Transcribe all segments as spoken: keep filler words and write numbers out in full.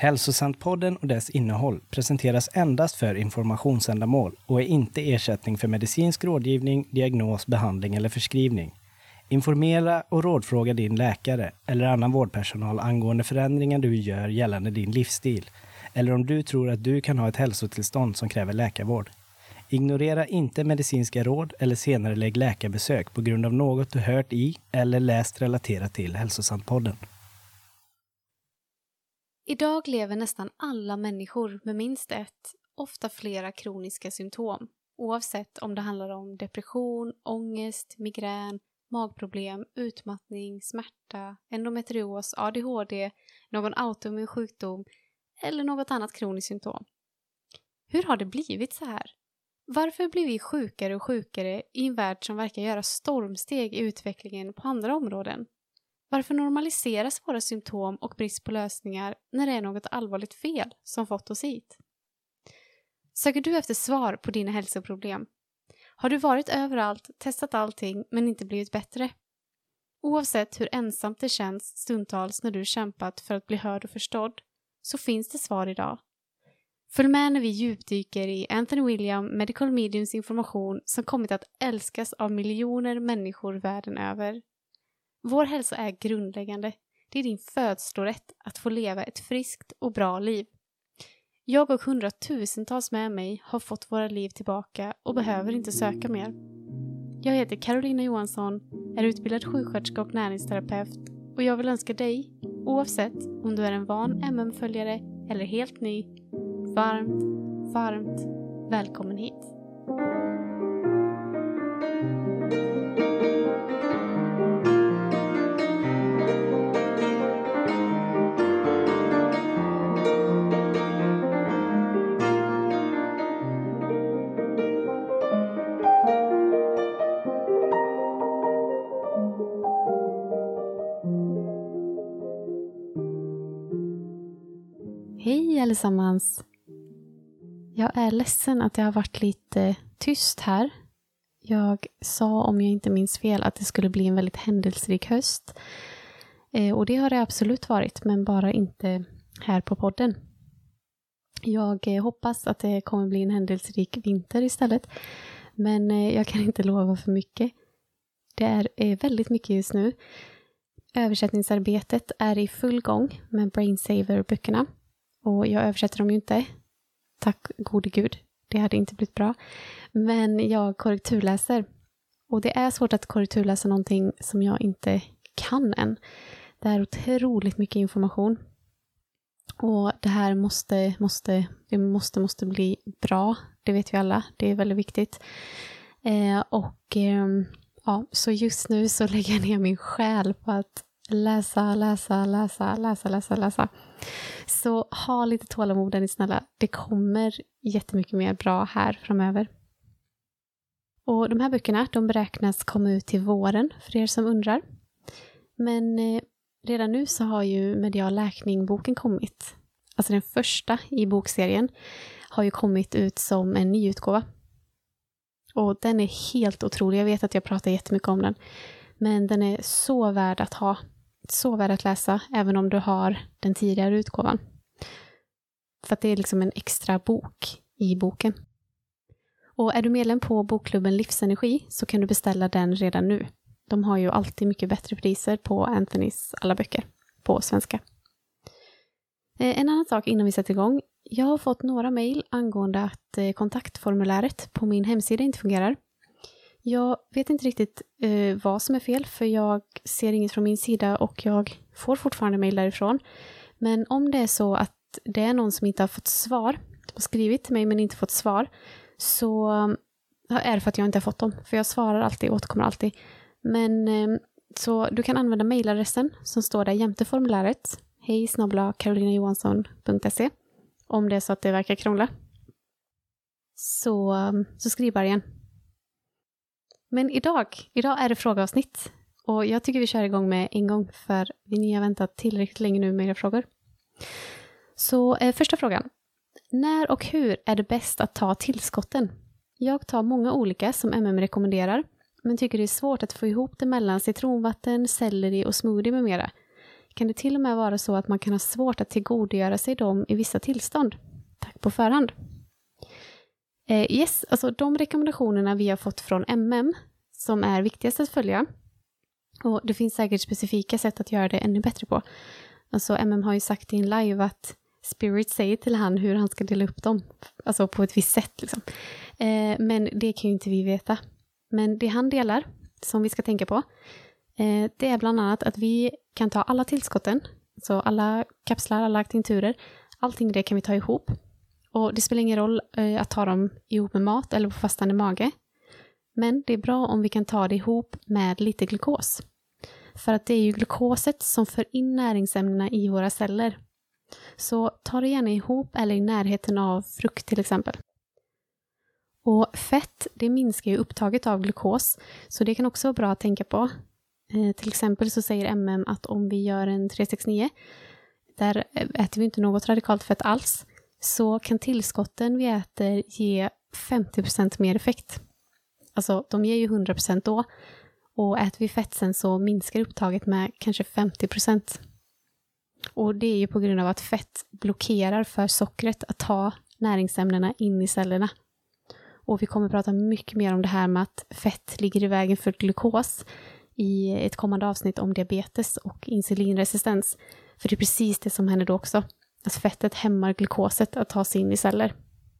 Hälsosantpodden och dess innehåll presenteras endast för informationsändamål och är inte ersättning för medicinsk rådgivning, diagnos, behandling eller förskrivning. Informera och rådfråga din läkare eller annan vårdpersonal angående förändringar du gör gällande din livsstil eller om du tror att du kan ha ett hälsotillstånd som kräver läkarvård. Ignorera inte medicinska råd eller senare lägg läkarbesök på grund av något du hört i eller läst relaterat till Hälsosantpodden. Idag lever nästan alla människor med minst ett, ofta flera kroniska symptom, oavsett om det handlar om depression, ångest, migrän, magproblem, utmattning, smärta, endometrios, A D H D, någon autoimmun sjukdom eller något annat kroniskt symptom. Hur har det blivit så här? Varför blir vi sjukare och sjukare i en värld som verkar göra stormsteg i utvecklingen på andra områden? Varför normaliseras våra symptom och brist på lösningar när det är något allvarligt fel som fått oss hit? Söker du efter svar på dina hälsoproblem? Har du varit överallt, testat allting men inte blivit bättre? Oavsett hur ensamt det känns stundtals när du kämpat för att bli hörd och förstådd, så finns det svar idag. Följ med när vi djupdyker i Anthony William Medical Mediums information som kommit att älskas av miljoner människor världen över. Vår hälsa är grundläggande. Det är din födslorätt att få leva ett friskt och bra liv. Jag och hundratusentals med mig har fått våra liv tillbaka och behöver inte söka mer. Jag heter Carolina Johansson, är utbildad sjuksköterska och näringsterapeut och jag vill önska dig, oavsett om du är en van M M-följare eller helt ny, varmt, varmt välkommen hit. Hej allesammans! Jag är ledsen att jag har varit lite tyst här. Jag sa, om jag inte minns fel, att det skulle bli en väldigt händelserik höst. Eh, och det har det absolut varit, men bara inte här på podden. Jag eh, hoppas att det kommer bli en händelserik vinter istället. Men eh, jag kan inte lova för mycket. Det är eh, väldigt mycket just nu. Översättningsarbetet är i full gång med Brainsaver-böckerna. Och jag översätter dem ju inte. Tack gode gud. Det hade inte blivit bra. Men jag korrekturläser. Och det är svårt att korrekturläsa någonting som jag inte kan än. Det är otroligt mycket information. Och det här måste, måste, det måste, måste bli bra. Det vet vi alla. Det är väldigt viktigt. Eh, och eh, ja, så just nu så lägger jag ner min själ på att läsa, läsa, läsa, läsa, läsa, läsa. Så ha lite tålamod, ni snälla. Det kommer jättemycket mer bra här framöver. Och de här böckerna, de beräknas komma ut till våren för er som undrar. Men eh, redan nu så har ju Medial läkning-boken kommit. Alltså den första i bokserien har ju kommit ut som en nyutgåva. Och den är helt otrolig. Jag vet att jag pratar jättemycket om den. Men den är så värd att ha. Så värd att läsa, även om du har den tidigare utgåvan. För att det är liksom en extra bok i boken. Och är du medlem på bokklubben Livsenergi så kan du beställa den redan nu. De har ju alltid mycket bättre priser på Anthonys alla böcker på svenska. En annan sak innan vi sätter igång. Jag har fått några mejl angående att kontaktformuläret på min hemsida inte fungerar. Jag vet inte riktigt eh, vad som är fel, för jag ser inget från min sida och jag får fortfarande mejl därifrån. Men om det är så att det är någon som inte har fått svar, som har skrivit till mig men inte fått svar, så är det för att jag inte har fått dem. För jag svarar alltid, återkommer alltid. Men eh, så du kan använda mejladressen som står där jämte formuläret. hej snabel-a carolinajohansson punkt se om det är så att det verkar krångla. Så, så skriv bara igen. Men idag, idag är det frågeavsnitt och jag tycker vi kör igång med en gång för vi har väntat tillräckligt länge nu med era frågor. Så eh, första frågan. När och hur är det bäst att ta tillskotten? Jag tar många olika som M M rekommenderar men tycker det är svårt att få ihop det mellan citronvatten, selleri och smoothie med mera. kan det till och med vara så att man kan ha svårt att tillgodogöra sig dem i vissa tillstånd. Tack på förhand. Eh, yes, alltså de rekommendationerna vi har fått från M M som är viktigast att följa. Och det finns säkert specifika sätt att göra det ännu bättre på. Alltså M M har ju sagt i en live att Spirit säger till han hur han ska dela upp dem. Alltså på ett visst sätt liksom. Eh, men det kan ju inte vi veta. Men det han delar, som vi ska tänka på, eh, det är bland annat att vi kan ta alla tillskotten. Så alla kapslar, alla aktinturer. Allting det kan vi ta ihop. Och det spelar ingen roll eh, att ta dem ihop med mat eller på fastande mage. Men det är bra om vi kan ta det ihop med lite glukos. För att det är ju glukoset som för in näringsämnena i våra celler. Så ta det gärna ihop eller i närheten av frukt till exempel. Och fett, det minskar ju upptaget av glukos. Så det kan också vara bra att tänka på. Eh, till exempel så säger M M att om vi gör en tre sextionio, där äter vi inte något radikalt fett alls, så kan tillskotten vi äter ge femtio procent mer effekt. Alltså de ger ju hundra procent då. Och äter vi fett sen så minskar upptaget med kanske femtio procent. Och det är ju på grund av att fett blockerar för sockret att ta näringsämnena in i cellerna. Och vi kommer att prata mycket mer om det här med att fett ligger i vägen för glukos i ett kommande avsnitt om diabetes och insulinresistens. För det är precis det som händer då också. Att fettet hämmar glukoset att ta sig in i celler.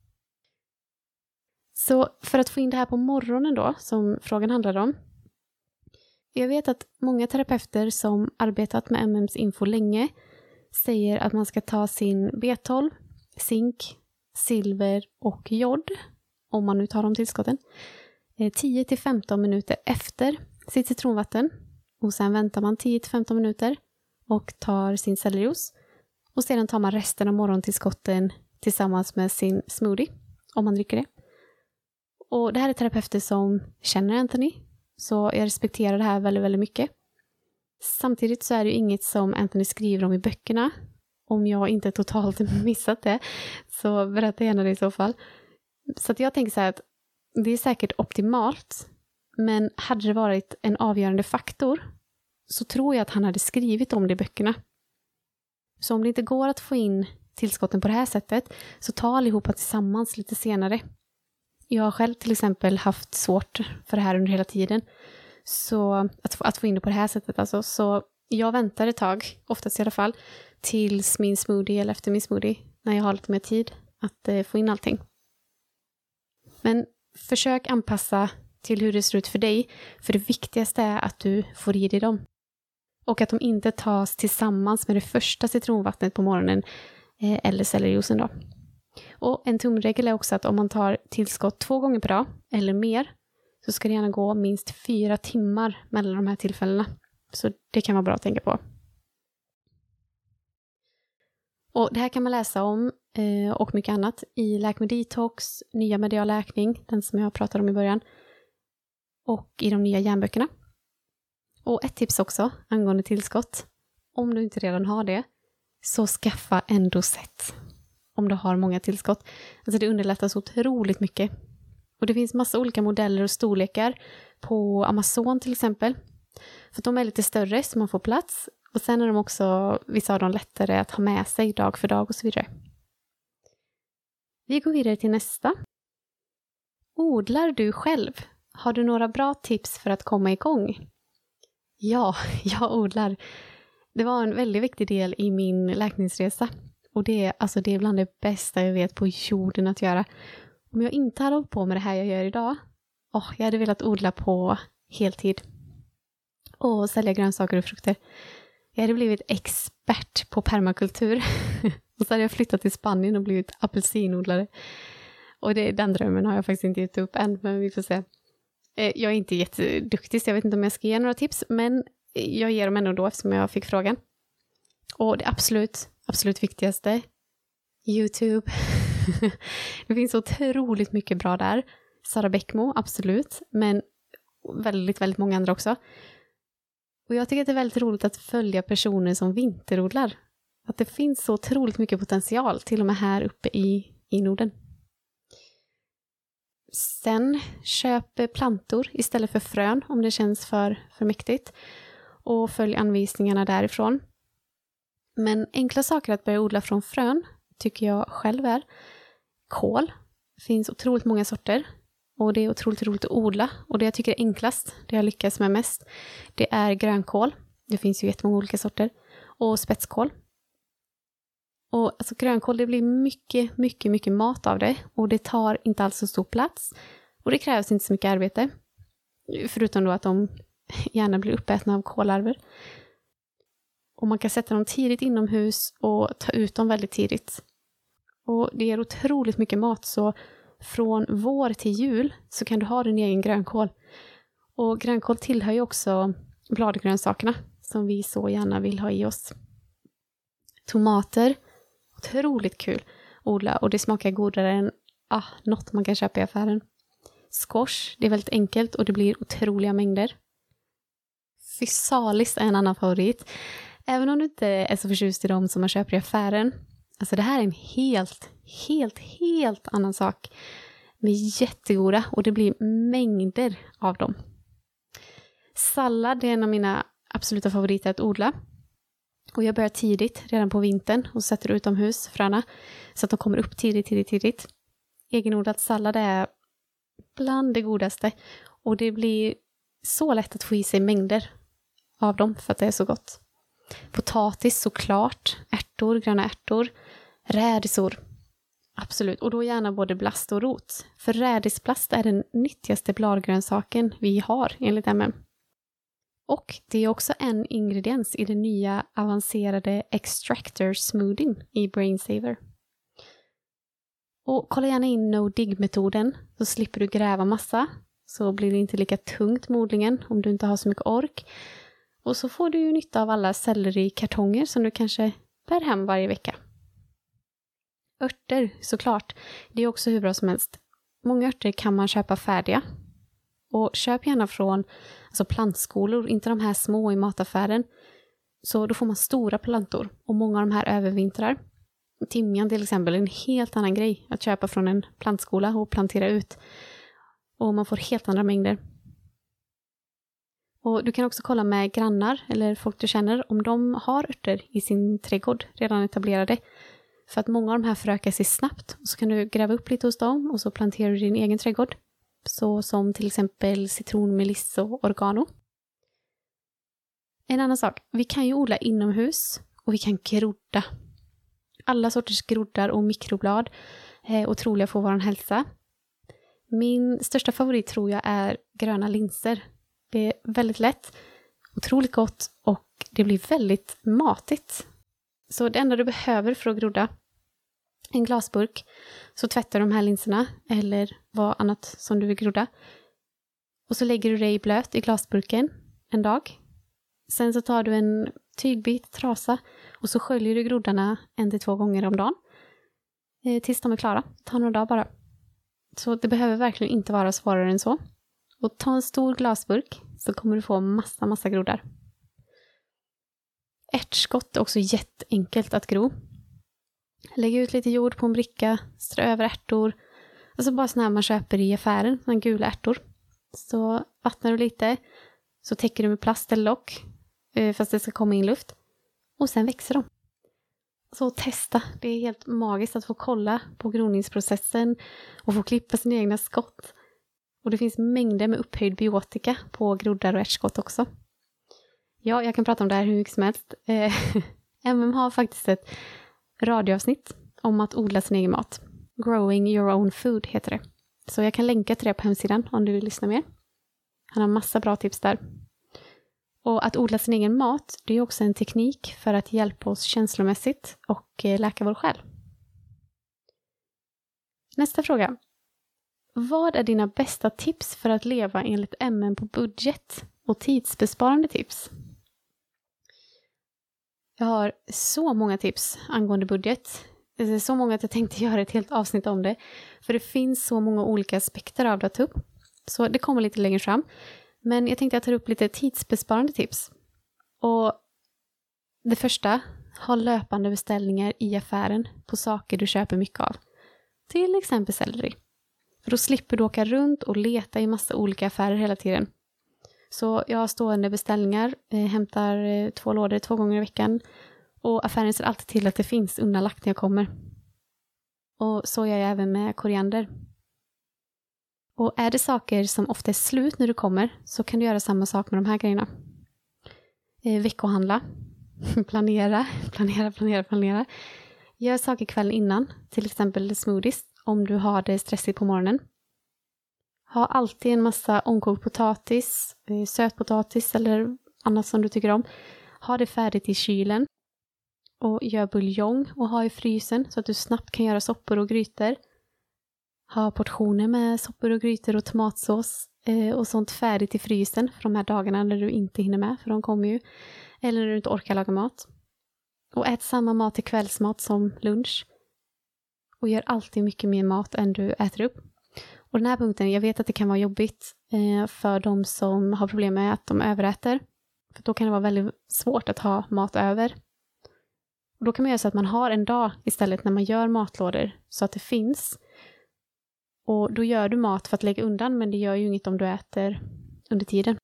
Så för att få in det här på morgonen då, som frågan handlar om. Jag vet att många terapeuter som arbetat med M M:s info länge säger att man ska ta sin B tolv, zink, silver och jod, om man nu tar de tillskotten, tio till femton minuter efter sitt citronvatten. Och sen väntar man tio till femton minuter och tar sin celljuice. Och sedan tar man resten av morgontillskotten tillsammans med sin smoothie, om man dricker det. Och det här är terapeuter som känner Anthony, så jag respekterar det här väldigt, väldigt mycket. Samtidigt så är det ju inget som Anthony skriver om i böckerna. Om jag inte totalt missat det, så berätta gärna det i så fall. Så att jag tänker så här att det är säkert optimalt, men hade det varit en avgörande faktor så tror jag att han hade skrivit om det i böckerna. Så om det inte går att få in tillskotten på det här sättet, så ta allihopa tillsammans lite senare. Jag har själv till exempel haft svårt för det här under hela tiden. Så att få, att få in det på det här sättet alltså. Så jag väntar ett tag, oftast i alla fall, tills min smoothie eller efter min smoothie, när jag har lite mer tid att eh, få in allting. Men försök anpassa till hur det ser ut för dig, för det viktigaste är att du får i dig dem. Och att de inte tas tillsammans med det första citronvattnet på morgonen eh, eller celljuicen då. Och en tumregel är också att om man tar tillskott två gånger per dag eller mer, så ska det gärna gå minst fyra timmar mellan de här tillfällena. Så det kan vara bra att tänka på. Och det här kan man läsa om eh, och mycket annat i Läk med Detox, nya medial läkning, den som jag pratade om i början, och i de nya järnböckerna. Och ett tips också angående tillskott, om du inte redan har det, så skaffa en dosett om du har många tillskott. Alltså det underlättar så otroligt mycket. Och det finns massa olika modeller och storlekar på Amazon till exempel. För att de är lite större så man får plats. Och sen är de också, vissa av dem lättare att ha med sig dag för dag och så vidare. Vi går vidare till nästa. Odlar du själv? Har du några bra tips för att komma igång? Ja, jag odlar. Det var en väldigt viktig del i min läkningsresa. Och det är, alltså det är bland det bästa jag vet på jorden att göra. Om jag inte hade hållit på med det här jag gör idag, oh, jag hade velat odla på heltid. Och sälja grönsaker och frukter. Jag hade blivit expert på permakultur. Och så hade jag flyttat till Spanien och blivit apelsinodlare. Och det, den drömmen har jag faktiskt inte gett upp än, men vi får se. Jag är inte jätteduktig så jag vet inte om jag ska ge några tips, men jag ger dem ändå då eftersom jag fick frågan. Och det absolut, absolut viktigaste, YouTube. Det finns otroligt mycket bra där. Sara Bäckmo, absolut, men väldigt, väldigt många andra också. Och jag tycker att det är väldigt roligt att följa personer som vinterodlar. Att det finns så otroligt mycket potential, till och med här uppe i, i Norden. Sen köp plantor istället för frön om det känns för, för mäktigt. Och följ anvisningarna därifrån. Men enkla saker att börja odla från frön tycker jag själv är kål. Det finns otroligt många sorter och det är otroligt roligt att odla. Och det jag tycker är enklast, det jag lyckas med mest, det är grönkål. Det finns ju jättemånga olika sorter. Och spetskål. Och alltså grönkål, det blir mycket, mycket, mycket mat av det. Och det tar inte alls så stor plats. Och det krävs inte så mycket arbete. Förutom då att de gärna blir uppätna av kålarver. Och man kan sätta dem tidigt inomhus och ta ut dem väldigt tidigt. Och det ger otroligt mycket mat, så från vår till jul så kan du ha din egen grönkål. Och grönkål tillhör ju också bladgrönsakerna som vi så gärna vill ha i oss. Tomater, otroligt kul att odla och det smakar godare än ah, något man kan köpa i affären. Squash, det är väldigt enkelt och det blir otroliga mängder. Fysalis är en annan favorit. Även om du inte är så förtjust i dem som man köper i affären. Alltså det här är en helt, helt, helt annan sak. De är jättegoda och det blir mängder av dem. Sallad är en av mina absoluta favoriter att odla. Och jag börjar tidigt, redan på vintern, och sätter utomhus fröna så att de kommer upp tidigt, tidigt, tidigt. Egenodlad sallad är bland det godaste och det blir så lätt att få i sig mängder av dem för att det är så gott. Potatis såklart, ärtor, gröna ärtor, rädisor. Absolut, och då gärna både blast och rot. För rädisblast är den nyttigaste bladgrönsaken vi har enligt M M. Och det är också en ingrediens i den nya avancerade extractor smoothien i Brainsaver. Och kolla gärna in no-dig-metoden så slipper du gräva massa. Så blir det inte lika tungt med odlingen om du inte har så mycket ork. Och så får du ju nytta av alla sellerikartonger som du kanske bär hem varje vecka. Örter, såklart. Det är också hur bra som helst. Många örter kan man köpa färdiga. Och köp gärna från alltså plantskolor, inte de här små i mataffären. Så då får man stora plantor och många av de här övervintrar. Timjan till exempel är en helt annan grej att köpa från en plantskola och plantera ut. Och man får helt andra mängder. Och du kan också kolla med grannar eller folk du känner om de har örter i sin trädgård redan etablerade. För att många av de här förökar sig snabbt. Och så kan du gräva upp lite hos dem och så planterar du din egen trädgård. Så som till exempel citron, meliss och oregano. En annan sak, vi kan ju odla inomhus och vi kan grodda. Alla sorters groddar och mikroblad är otroliga för vår hälsa. Min största favorit tror jag är gröna linser. Det är väldigt lätt, otroligt gott och det blir väldigt matigt. Så det enda du behöver för att grodda en glasburk, så tvättar du de här linserna eller vad annat som du vill grodda. Och så lägger du det i blöt i glasburken en dag. Sen så tar du en tygbit, trasa och så sköljer du groddarna en till två gånger om dagen. Eh, tills de är klara. Ta några dagar bara. Så det behöver verkligen inte vara svårare än så. Och ta en stor glasburk så kommer du få massa, massa groddar. Ärtskott är också jätteenkelt att gro. Lägg ut lite jord på en bricka, strö över ärtor. Alltså bara sådana här man köper i affären, sådana gula ärtor. Så vattnar du lite, så täcker du med plast eller lock, fast det ska komma in luft. Och sen växer de. Så testa, det är helt magiskt att få kolla på groningsprocessen och få klippa sina egna skott. Och det finns mängder med upphöjd biotika på groddar och ärtskott också. Ja, jag kan prata om det här hur mycket som helst. M M har faktiskt ett radioavsnitt om att odla sin egen mat. Growing your own food heter det. Så jag kan länka till det på hemsidan om du vill lyssna mer. Han har massa bra tips där. Och att odla sin egen mat, det är också en teknik för att hjälpa oss känslomässigt och läka vår själ. Nästa fråga. Vad är dina bästa tips för att leva enligt M M på budget och tidsbesparande tips? Jag har så många tips angående budget. Det är så många att jag tänkte göra ett helt avsnitt om det. För det finns så många olika aspekter av det att ta upp. Så det kommer lite längre fram. Men jag tänkte att jag tar upp lite tidsbesparande tips. Och det första, ha löpande beställningar i affären på saker du köper mycket av. Till exempel selleri. För då slipper du åka runt och leta i massa olika affärer hela tiden. Så jag har stående beställningar, eh, hämtar eh, två lådor två gånger i veckan. Och affären ser alltid till att det finns undanlagt när jag kommer. Och så gör jag även med koriander. Och är det saker som ofta är slut när du kommer så kan du göra samma sak med de här grejerna. Eh, veckohandla. planera, planera, planera, planera. Gör saker kvällen innan. Till exempel smoothies om du har det stressigt på morgonen. Ha alltid en massa omkokt potatis, eh, sötpotatis eller annat som du tycker om. Ha det färdigt i kylen. Och gör buljong och ha i frysen så att du snabbt kan göra soppor och grytor. Ha portioner med soppor och grytor och tomatsås eh, och sånt färdigt i frysen för de här dagarna när du inte hinner med, för de kommer ju. Eller när du inte orkar laga mat. Och ät samma mat till kvällsmat som lunch. Och gör alltid mycket mer mat än du äter upp. Och den här punkten, jag vet att det kan vara jobbigt eh, för de som har problem med att de överäter. För då kan det vara väldigt svårt att ha mat över. Och då kan man göra så att man har en dag istället när man gör matlådor så att det finns. Och då gör du mat för att lägga undan, men det gör ju inget om du äter under tiden.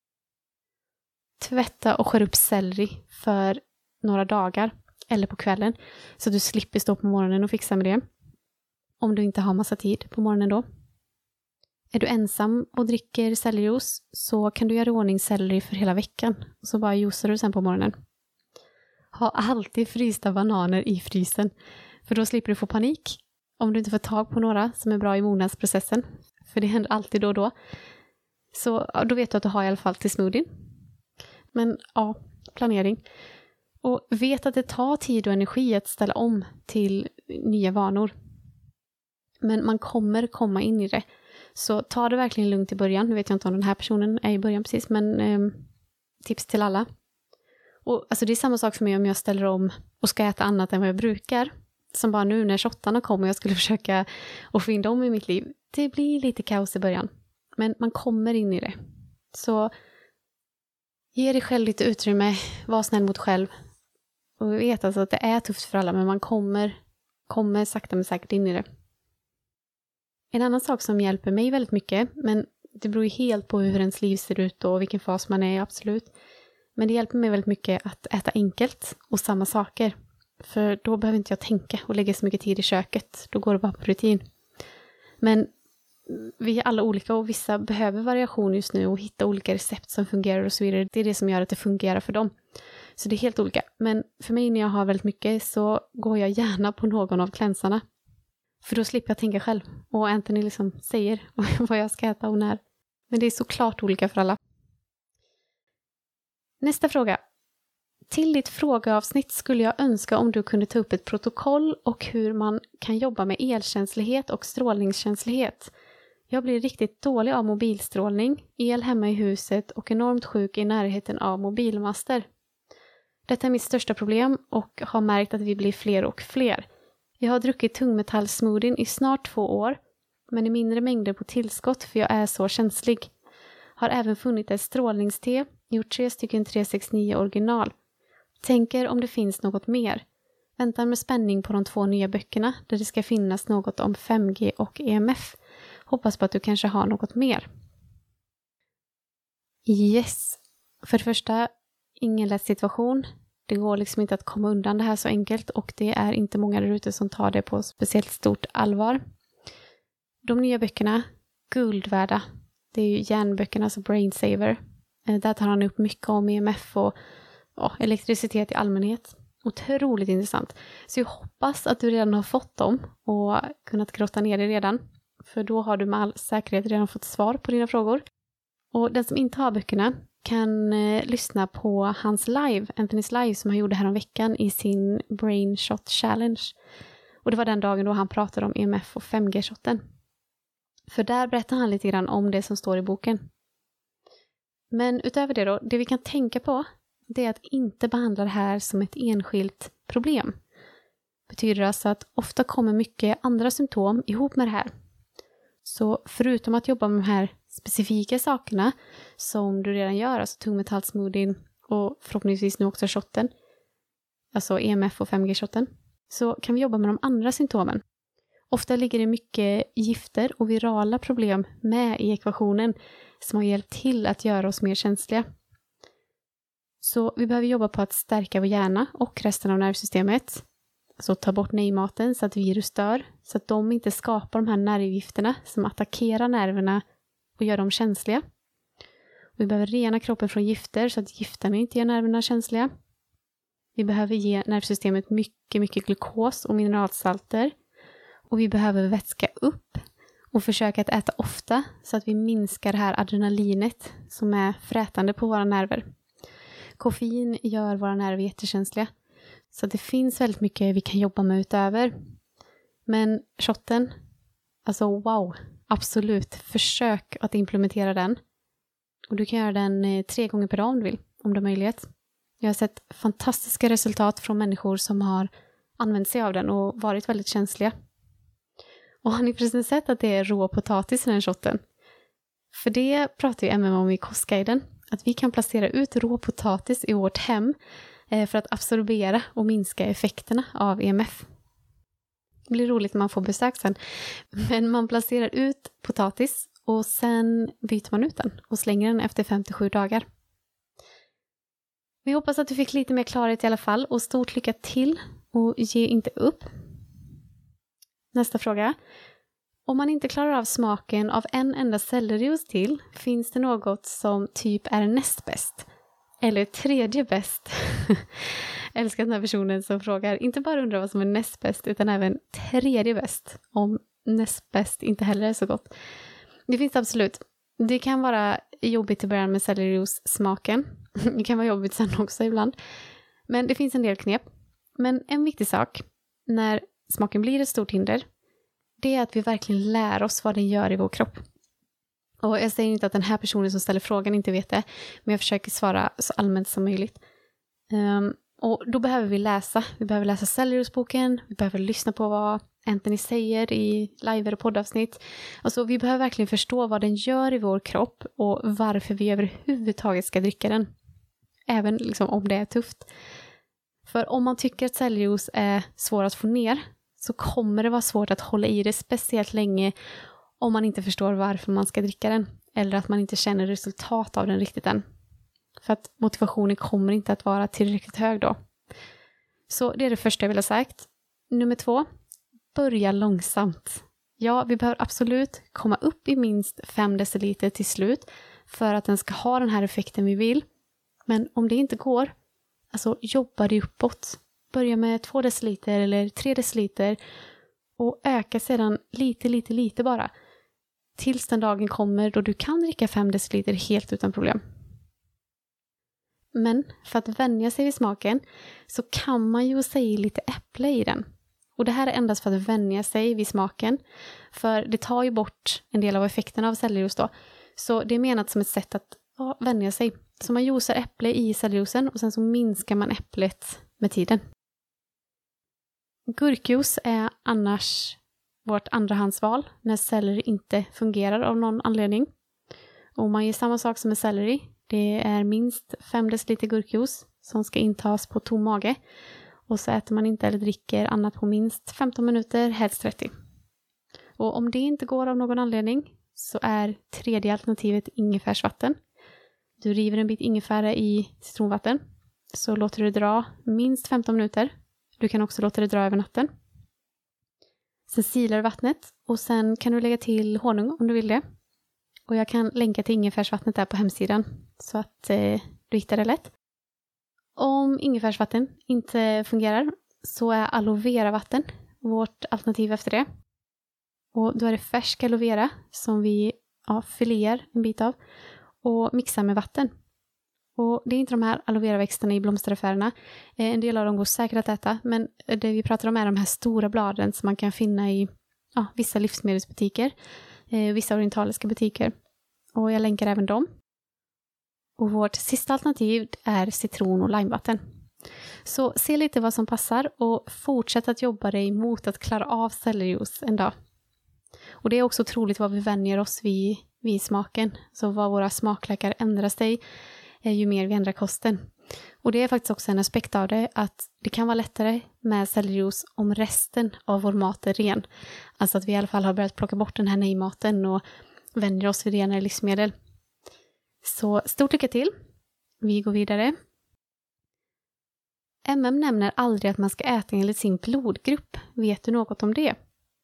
Tvätta och skär upp selleri för några dagar eller på kvällen så att du slipper stå på morgonen och fixa med det. Om du inte har massa tid på morgonen då. Är du ensam och dricker sellerijuice så kan du göra ordning selleri för hela veckan. Och så bara juicar du sen på morgonen. Ha alltid frysta bananer i frysen. För då slipper du få panik. Om du inte får tag på några som är bra i mognadsprocessen. För det händer alltid då och då. Så ja, då vet du att du har i alla fall till smoothie. Men ja, planering. Och vet att det tar tid och energi att ställa om till nya vanor. Men man kommer komma in i det. Så ta det verkligen lugnt i början. Nu vet jag inte om den här personen är i början precis. Men eh, tips till alla. Och alltså det är samma sak för mig om jag ställer om och ska äta annat än vad jag brukar. Som bara nu när tjottarna kommer och jag skulle försöka att få in dem i mitt liv. Det blir lite kaos i början. Men man kommer in i det. Så ge dig själv lite utrymme. Var snäll mot själv. Och vi vet alltså att det är tufft för alla. Men man kommer, kommer sakta men säkert in i det. En annan sak som hjälper mig väldigt mycket. Men det beror ju helt på hur ens liv ser ut och vilken fas man är i, absolut. Men det hjälper mig väldigt mycket att äta enkelt och samma saker. För då behöver inte jag tänka och lägga så mycket tid i köket. Då går det bara på rutin. Men vi är alla olika och vissa behöver variation just nu och hitta olika recept som fungerar och så vidare. Det är det som gör att det fungerar för dem. Så det är helt olika. Men för mig när jag har väldigt mycket så går jag gärna på någon av klänsarna. För då slipper jag tänka själv. Och Anthony liksom säger vad jag ska äta och när. Men det är såklart olika för alla. Nästa fråga. Till ditt frågeavsnitt skulle jag önska om du kunde ta upp ett protokoll och hur man kan jobba med elkänslighet och strålningskänslighet. Jag blir riktigt dålig av mobilstrålning, el hemma i huset och enormt sjuk i närheten av mobilmaster. Detta är mitt största problem och har märkt att vi blir fler och fler. Jag har druckit tungmetallsmoothien i snart två år, men i mindre mängder på tillskott för jag är så känslig. Har även funnit ett strålningste, gjort tre stycken tre sextionio original. Tänker om det finns något mer. Väntar med spänning på de två nya böckerna där det ska finnas något om fem G och E M F. Hoppas på att du kanske har något mer. Yes. För det första, ingen lätt situation. Det går liksom inte att komma undan det här så enkelt och det är inte många där ute som tar det på speciellt stort allvar. De nya böckerna, guld värda. Det är ju hjärnböckerna, alltså Brain Saver. Där tar han upp mycket om E M F och ja, elektricitet i allmänhet. Otroligt intressant. Så jag hoppas att du redan har fått dem och kunnat grotta ner dig redan. För då har du med all säkerhet redan fått svar på dina frågor. Och den som inte har böckerna kan eh, lyssna på hans live, Anthonys live som han gjorde här om veckan i sin Brain Shot Challenge. Och det var den dagen då han pratade om E M F och fem G-shotten. För där berättar han lite grann om det som står i boken. Men utöver det då, det vi kan tänka på det är att inte behandla det här som ett enskilt problem. Betyder alltså att ofta kommer mycket andra symptom ihop med det här. Så förutom att jobba med de här specifika sakerna som du redan gör, alltså tungmetallsmoothien och förhoppningsvis nu också shotten, alltså E M F och fem G-shotten, så kan vi jobba med de andra symptomen. Ofta ligger det mycket gifter och virala problem med i ekvationen som har hjälpt till att göra oss mer känsliga. Så vi behöver jobba på att stärka vår hjärna och resten av nervsystemet. Så ta bort nejmaten så att virus dör, så att de inte skapar de här nervgifterna som attackerar nerverna och gör dem känsliga. Vi behöver rena kroppen från gifter så att gifterna inte gör nerverna känsliga. Vi behöver ge nervsystemet mycket, mycket glukos och mineralsalter. Och vi behöver vätska upp och försöka att äta ofta så att vi minskar det här adrenalinet som är frätande på våra nerver. Koffein gör våra nerver jättekänsliga. Så det finns väldigt mycket vi kan jobba med utöver. Men shotten, alltså wow, absolut, försök att implementera den. Och du kan göra den tre gånger per dag om du vill, om du har möjlighet. Jag har sett fantastiska resultat från människor som har använt sig av den och varit väldigt känsliga. Och har ni precis sett att det är rå potatis i den shotten? För det pratar ju M M om i kostguiden. Att vi kan placera ut rå potatis i vårt hem för att absorbera och minska effekterna av E M F. Det blir roligt när man får besök sen. Men man placerar ut potatis och sen byter man ut den och slänger den efter fem till sju dagar. Vi hoppas att du fick lite mer klarhet i alla fall och stort lycka till och ge inte upp. Nästa fråga. Om man inte klarar av smaken av en enda sellerijuice till, finns det något som typ är näst bäst? Eller tredje bäst? Jag älskar den här personen som frågar, inte bara undrar vad som är näst bäst utan även tredje bäst. Om näst bäst inte heller är så gott. Det finns absolut. Det kan vara jobbigt i början med sellerijuice-smaken. Det kan vara jobbigt sen också ibland. Men det finns en del knep. Men en viktig sak när smaken blir ett stort hinder, det är att vi verkligen lär oss vad den gör i vår kropp. Och jag säger inte att den här personen som ställer frågan inte vet det, men jag försöker svara så allmänt som möjligt. Um, och då behöver vi läsa. Vi behöver läsa sellerijuiceboken, vi behöver lyssna på vad Anthony säger i live- och poddavsnitt. Alltså, vi behöver verkligen förstå vad den gör i vår kropp och varför vi överhuvudtaget ska dricka den. Även liksom, om det är tufft. För om man tycker att sellerijuice är svår att få ner, så kommer det vara svårt att hålla i det speciellt länge om man inte förstår varför man ska dricka den. Eller att man inte känner resultat av den riktigt än. För att motivationen kommer inte att vara tillräckligt hög då. Så det är det första jag vill ha sagt. Nummer två. Börja långsamt. Ja, vi behöver absolut komma upp i minst fem deciliter till slut för att den ska ha den här effekten vi vill. Men om det inte går, alltså jobba dig uppåt. Börja med två deciliter eller tre deciliter och öka sedan lite, lite, lite bara. Tills den dagen kommer då du kan dricka fem deciliter helt utan problem. Men för att vänja sig vid smaken så kan man ju säga lite äpple i den. Och det här är endast för att vänja sig vid smaken. För det tar ju bort en del av effekterna av sellerijuice då. Så det är menat som ett sätt att ja, vänja sig. Så man juicar äpple i sellerijuicen och sen så minskar man äpplet med tiden. Gurkjuice är annars vårt andrahandsval när selleri inte fungerar av någon anledning. Och man gör samma sak som med selleri. Det är minst fem deciliter gurkjuice som ska intas på tom mage. Och så äter man inte eller dricker annat på minst femton minuter, helst trettio. Och om det inte går av någon anledning så är tredje alternativet ingefärsvatten. Du river en bit ingefära i citronvatten. Så låter du det dra minst femton minuter. Du kan också låta det dra över natten. Sen silar du vattnet och sen kan du lägga till honung om du vill det. Och jag kan länka till ingefärsvattnet där på hemsidan så att eh, du hittar det lätt. Om ingefärsvatten inte fungerar så är aloe vera vatten vårt alternativ efter det. Och då är det färsk aloe vera som vi ja, filear en bit av och mixar med vatten. Och det är inte de här aloe vera-växterna i blomsteraffärerna. En del av dem går säkert att äta, men det vi pratar om är de här stora bladen som man kan finna i ja, vissa livsmedelsbutiker, eh, vissa orientaliska butiker. Och jag länkar även dem. Och vårt sista alternativ är citron- och limevatten. Så se lite vad som passar och fortsätt att jobba dig mot att klara av sellerijuice en dag. Och det är också otroligt vad vi vänjer oss vid, vid smaken. Så vad våra smakläkare ändrar sig ju mer vi ändrar kosten. Och det är faktiskt också en aspekt av det att det kan vara lättare med sellerijuice om resten av vår mat är ren. Alltså att vi i alla fall har börjat plocka bort den här nejmaten och vänjer oss vid renare livsmedel. Så stort lycka till. Vi går vidare. M M nämner aldrig att man ska äta enligt sin blodgrupp. Vet du något om det?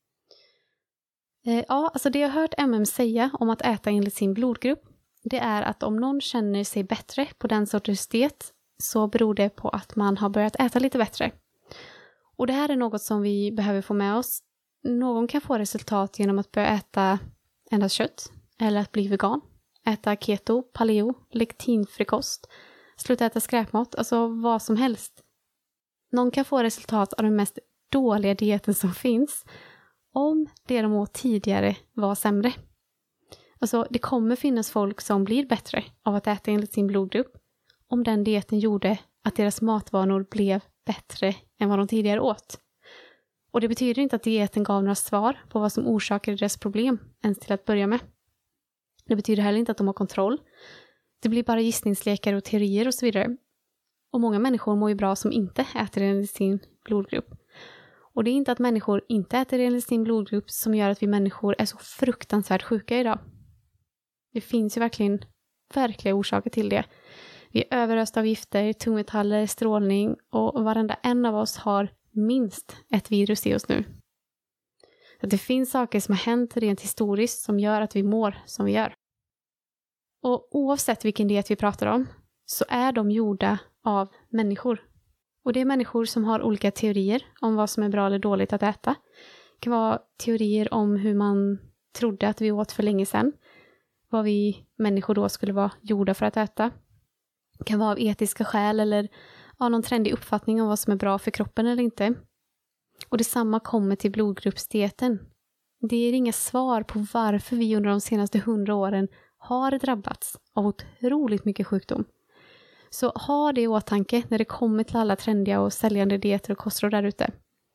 Eh, ja, alltså det jag har hört M M säga om att äta enligt sin blodgrupp, det är att om någon känner sig bättre på den sortens diet så beror det på att man har börjat äta lite bättre. Och det här är något som vi behöver få med oss. Någon kan få resultat genom att börja äta endast kött eller att bli vegan. Äta keto, paleo, lektinfri kost, sluta äta skräpmat, alltså vad som helst. Någon kan få resultat av den mest dåliga dieten som finns om det de åt tidigare var sämre. Alltså det kommer finnas folk som blir bättre av att äta enligt sin blodgrupp om den dieten gjorde att deras matvanor blev bättre än vad de tidigare åt. Och det betyder inte att dieten gav några svar på vad som orsakade deras problem ens till att börja med. Det betyder heller inte att de har kontroll. Det blir bara gissningslekar och teorier och så vidare. Och många människor mår ju bra som inte äter enligt sin blodgrupp. Och det är inte att människor inte äter enligt sin blodgrupp som gör att vi människor är så fruktansvärt sjuka idag. Det finns ju verkligen verkliga orsaker till det. Vi är överösta av gifter, tungmetaller, strålning och varenda en av oss har minst ett virus i oss nu. Att det finns saker som har hänt rent historiskt som gör att vi mår som vi gör. Och oavsett vilken diet vi pratar om så är de gjorda av människor. Och det är människor som har olika teorier om vad som är bra eller dåligt att äta. Det kan vara teorier om hur man trodde att vi åt för länge sedan. Vad vi människor då skulle vara gjorda för att äta. Det kan vara av etiska skäl eller ja, någon trendig uppfattning om vad som är bra för kroppen eller inte. Och detsamma kommer till blodgruppsdieten. Det är inga svar på varför vi under de senaste hundra åren har drabbats av otroligt mycket sjukdom. Så ha det i åtanke när det kommer till alla trendiga och säljande dieter och kostråd där ute.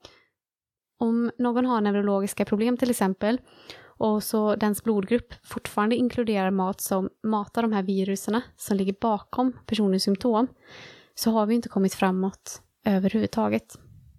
Om någon har neurologiska problem till exempel och så dens blodgrupp fortfarande inkluderar mat som matar de här viruserna som ligger bakom personens symptom, så har vi inte kommit framåt överhuvudtaget.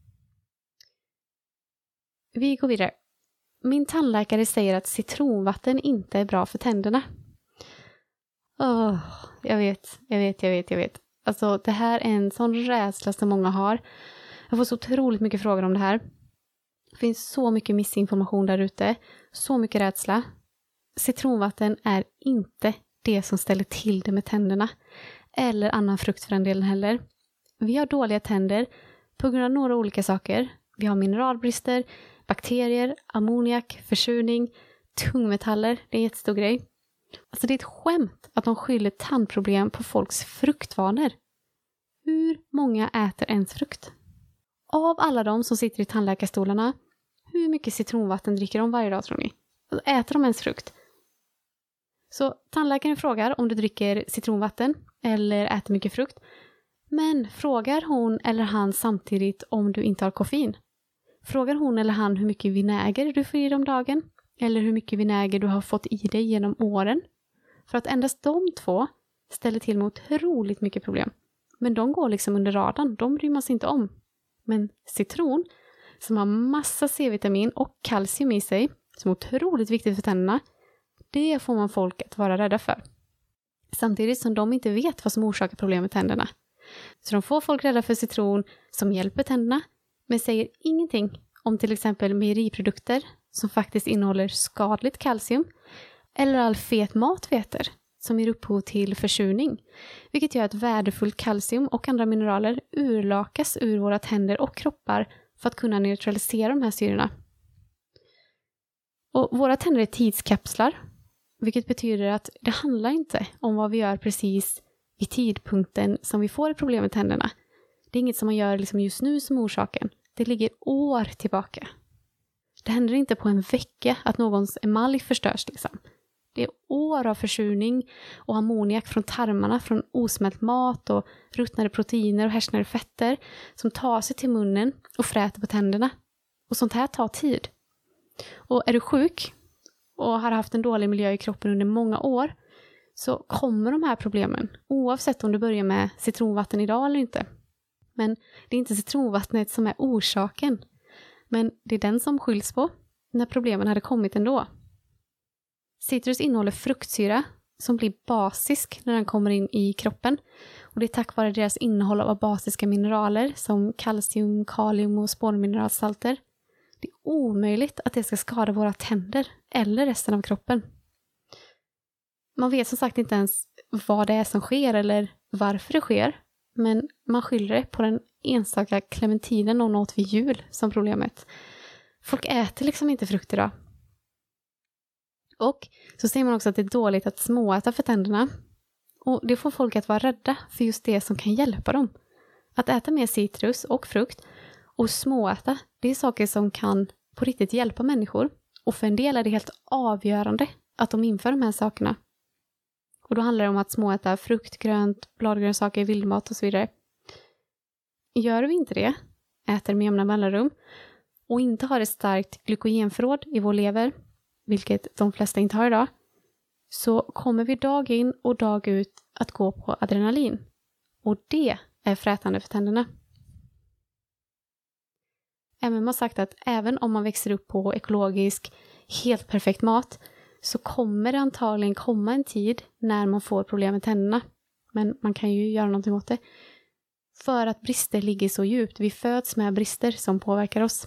Vi går vidare. Min tandläkare säger att citronvatten inte är bra för tänderna. Åh, jag vet, jag vet, jag vet, jag vet. Alltså det här är en sån rädsla som många har. Jag får så otroligt mycket frågor om det här. Det finns så mycket missinformation där ute. Så mycket rädsla. Citronvatten är inte det som ställer till det med tänderna. Eller annan frukt för den delen heller. Vi har dåliga tänder på grund av några olika saker. Vi har mineralbrister, bakterier, ammoniak, försurning, tungmetaller. Det är en jättestor grej. Alltså det är ett skämt att de skyller tandproblem på folks fruktvanor. Hur många äter ens frukt? Av alla de som sitter i tandläkarstolarna, hur mycket citronvatten dricker de varje dag tror ni? Alltså, äter de ens frukt? Så tandläkaren frågar om du dricker citronvatten eller äter mycket frukt. Men frågar hon eller han samtidigt om du inte har koffein? Frågar hon eller han hur mycket vinäger du får i dig om dagen? Eller hur mycket vinäger du har fått i dig genom åren? För att endast de två ställer till med otroligt mycket problem. Men de går liksom under radarn, de bryr man sig inte om. Men citron, som har massa C-vitamin och kalcium i sig, som är otroligt viktigt för tänderna, det får man folk att vara rädda för. Samtidigt som de inte vet vad som orsakar problem med tänderna. Så de får folk rädda för citron som hjälper tänderna, men säger ingenting om till exempel mejeriprodukter som faktiskt innehåller skadligt kalcium, eller all fet mat vi äter som ger upphov till försurning, vilket gör att värdefullt kalcium och andra mineraler urlakas ur våra tänder och kroppar för att kunna neutralisera de här syrorna. Och våra tänder är tidskapslar, vilket betyder att det handlar inte om vad vi gör precis vid tidpunkten som vi får ett problem med tänderna. Det är inget som man gör liksom just nu som orsaken. Det ligger år tillbaka. Det händer inte på en vecka att någons emalj förstörs liksom. Det är år av försurning och ammoniak från tarmarna, från osmält mat och ruttnade proteiner och härsknade fetter som tar sig till munnen och fräter på tänderna. Och sånt här tar tid. Och är du sjuk och har haft en dålig miljö i kroppen under många år, så kommer de här problemen oavsett om du börjar med citronvatten idag eller inte. Men det är inte citronvattnet som är orsaken. Men det är den som skylls på när problemen hade kommit ändå. Citrus innehåller fruktsyra som blir basisk när den kommer in i kroppen. Och det är tack vare deras innehåll av basiska mineraler som kalcium, kalium och spårmineralsalter. Det är omöjligt att det ska skada våra tänder eller resten av kroppen. Man vet som sagt inte ens vad det är som sker eller varför det sker. Men man skyller det på den enstaka clementinen någon åt vid jul som problemet. Folk äter liksom inte frukt idag. Och så ser man också att det är dåligt att småäta för tänderna. Och det får folk att vara rädda för just det som kan hjälpa dem. Att äta mer citrus och frukt och småäta, det är saker som kan på riktigt hjälpa människor. Och för en del är det helt avgörande att de inför de här sakerna. Och då handlar det om att småäta frukt, grönt, bladgrönsaker, vildmat och så vidare. Gör vi inte det, äter med jämna mellanrum och inte har ett starkt glykogenförråd i vår lever, vilket de flesta inte har idag, så kommer vi dag in och dag ut att gå på adrenalin. Och det är frätande för tänderna. M M har sagt att även om man växer upp på ekologisk, helt perfekt mat så kommer det antagligen komma en tid när man får problem med tänderna. Men man kan ju göra någonting åt det. För att brister ligger så djupt. Vi föds med brister som påverkar oss.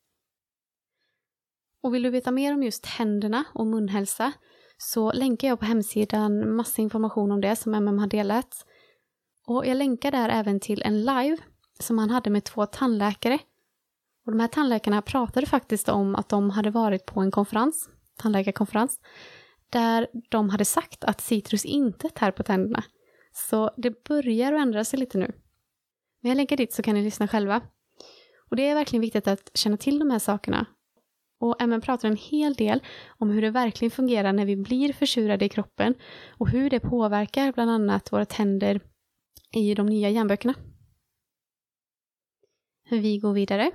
Och vill du veta mer om just tänderna och munhälsa så länkar jag på hemsidan massa information om det som M M har delat. Och jag länkar där även till en live som han hade med två tandläkare. Och de här tandläkarna pratade faktiskt om att de hade varit på en konferens, tandläkarkonferens, där de hade sagt att citrus inte tär på tänderna. Så det börjar att ändra sig lite nu. Men jag länkar dit så kan ni lyssna själva. Och det är verkligen viktigt att känna till de här sakerna. Och M M pratar en hel del om hur det verkligen fungerar när vi blir försurade i kroppen och hur det påverkar bland annat våra tänder i de nya järnböckerna. Vi går vidare.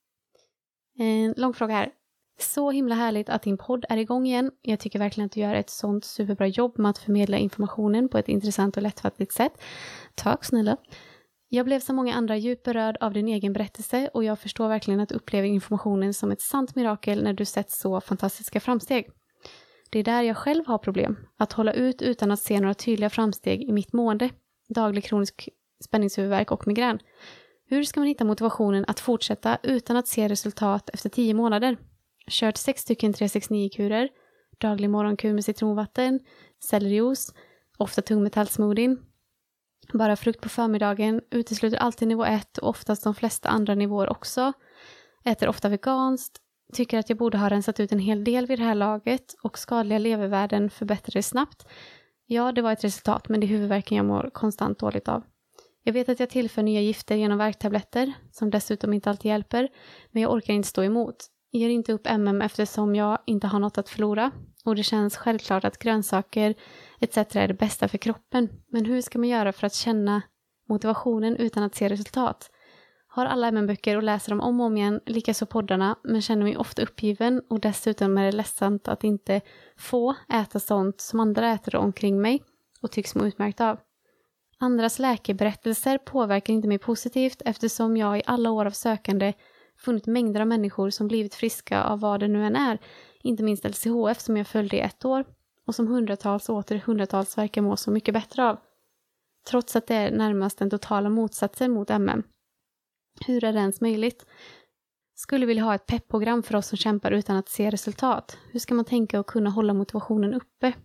En lång fråga här. Så himla härligt att din podd är igång igen. Jag tycker verkligen att du gör ett sånt superbra jobb med att förmedla informationen på ett intressant och lättfattligt sätt. Tack snälla. Jag blev som många andra djupt berörd av din egen berättelse och jag förstår verkligen att du upplever informationen som ett sant mirakel när du sett så fantastiska framsteg. Det är där jag själv har problem. Att hålla ut utan att se några tydliga framsteg i mitt mående. Daglig kronisk spänningshuvudvärk och migrän. Hur ska man hitta motivationen att fortsätta utan att se resultat efter tio månader? Kört sex stycken tre sex nio-kurer, daglig morgonkur med citronvatten, sellerijuice, ofta tungmetallsmoothie, bara frukt på förmiddagen, utesluter alltid nivå ett och oftast de flesta andra nivåer också, äter ofta veganskt, tycker att jag borde ha rensat ut en hel del vid det här laget och skadliga levervärden förbättrades snabbt. Ja, det var ett resultat, men det är huvudvärken jag mår konstant dåligt av. Jag vet att jag tillför nya gifter genom värktabletter, som dessutom inte alltid hjälper, men jag orkar inte stå emot. Jag ger inte upp M M eftersom jag inte har något att förlora, och det känns självklart att grönsaker et cetera är det bästa för kroppen. Men hur ska man göra för att känna motivationen utan att se resultat? Har alla M M-böcker och läser dem om och om igen, likaså poddarna, men känner mig ofta uppgiven och dessutom är det ledsamt att inte få äta sånt som andra äter omkring mig och tycks må utmärkt av. Andras läkeberättelser påverkar inte mig positivt eftersom jag i alla år av sökande funnit mängder av människor som blivit friska av vad det nu än är, inte minst L C H F som jag följde i ett år och som hundratals och åter hundratals verkar må så mycket bättre av. Trots att det är närmast den totala motsatsen mot M M. Hur är det ens möjligt? Skulle vilja ha ett peppprogram för oss som kämpar utan att se resultat. Hur ska man tänka och kunna hålla motivationen uppe?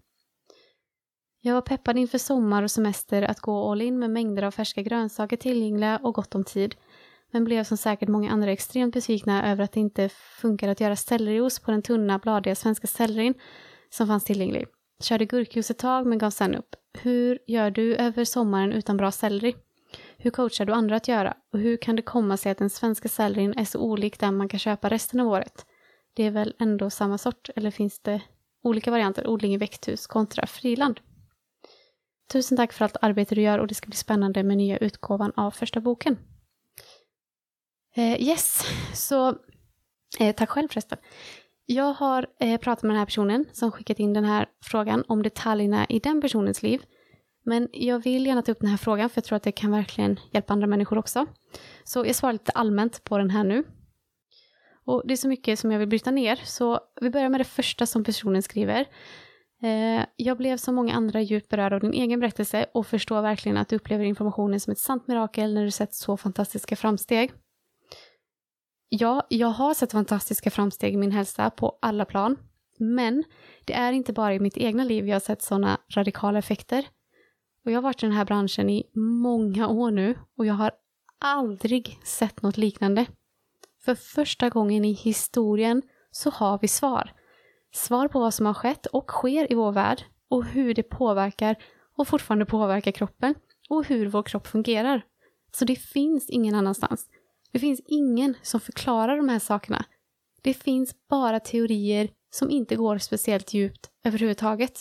Jag var peppad inför sommar och semester att gå all in med mängder av färska grönsaker tillgängliga och gott om tid. Men blev som säkert många andra extremt besvikna över att det inte funkar att göra sellerijuice på den tunna, bladiga svenska sellerin som fanns tillgänglig. Körde gurkjuice ett tag men gav sen upp. Hur gör du över sommaren utan bra selleri? Hur coachar du andra att göra? Och hur kan det komma sig att den svenska sellerin är så olik den man kan köpa resten av året? Det är väl ändå samma sort, eller finns det olika varianter? Odling i växthus kontra friland. Tusen tack för allt arbete du gör och det ska bli spännande med nya utgåvan av första boken. Eh, yes, så eh, tack själv förresten. Jag har eh, pratat med den här personen som skickat in den här frågan om detaljerna i den personens liv. Men jag vill gärna ta upp den här frågan för jag tror att det kan verkligen hjälpa andra människor också. Så jag svarar lite allmänt på den här nu. Och det är så mycket som jag vill bryta ner. Så vi börjar med det första som personen skriver. Eh, jag blev som många andra djupt berörd av din egen berättelse och förstår verkligen att du upplever informationen som ett sant mirakel när du sett så fantastiska framsteg. Ja, jag har sett fantastiska framsteg i min hälsa på alla plan, men det är inte bara i mitt egna liv jag har sett sådana radikala effekter. Och jag har varit i den här branschen i många år nu och jag har aldrig sett något liknande. För första gången i historien så har vi svar. Svar på vad som har skett och sker i vår värld och hur det påverkar och fortfarande påverkar kroppen och hur vår kropp fungerar. Så det finns ingen annanstans. Det finns ingen som förklarar de här sakerna. Det finns bara teorier som inte går speciellt djupt överhuvudtaget.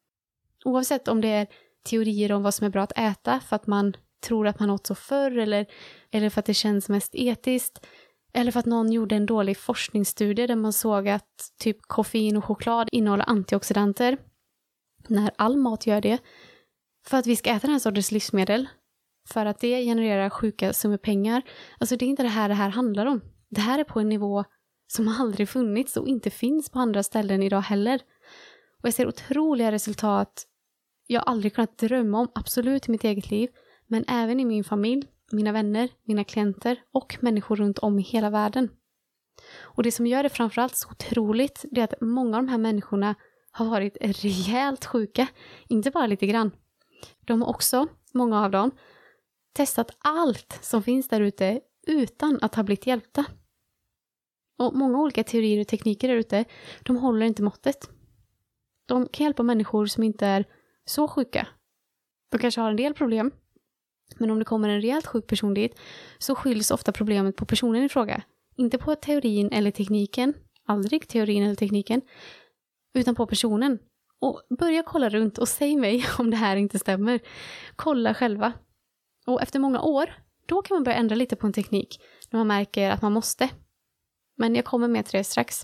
Oavsett om det är teorier om vad som är bra att äta för att man tror att man åt så förr eller, eller för att det känns mest etiskt. Eller för att någon gjorde en dålig forskningsstudie där man såg att typ koffein och choklad innehåller antioxidanter. När all mat gör det. För att vi ska äta den här sortens livsmedel. För att det genererar sjuka summor pengar. Alltså det är inte det här det här handlar om. Det här är på en nivå som aldrig funnits och inte finns på andra ställen idag heller. Och jag ser otroliga resultat jag aldrig kunnat drömma om, absolut i mitt eget liv. Men även i min familj, mina vänner, mina klienter och människor runt om i hela världen. Och det som gör det framförallt så otroligt, det är att många av de här människorna har varit rejält sjuka. Inte bara lite grann. De har också, många av dem, testat allt som finns där ute utan att ha blivit hjälpta. Och många olika teorier och tekniker där ute, de håller inte måttet. De kan hjälpa människor som inte är så sjuka. De kanske har en del problem. Men om det kommer en rejält sjuk person dit så skylls ofta problemet på personen i fråga. Inte på teorin eller tekniken, aldrig teorin eller tekniken, utan på personen. Och börja kolla runt och säg mig om det här inte stämmer. Kolla själva. Och efter många år, då kan man börja ändra lite på en teknik när man märker att man måste. Men jag kommer med till det strax.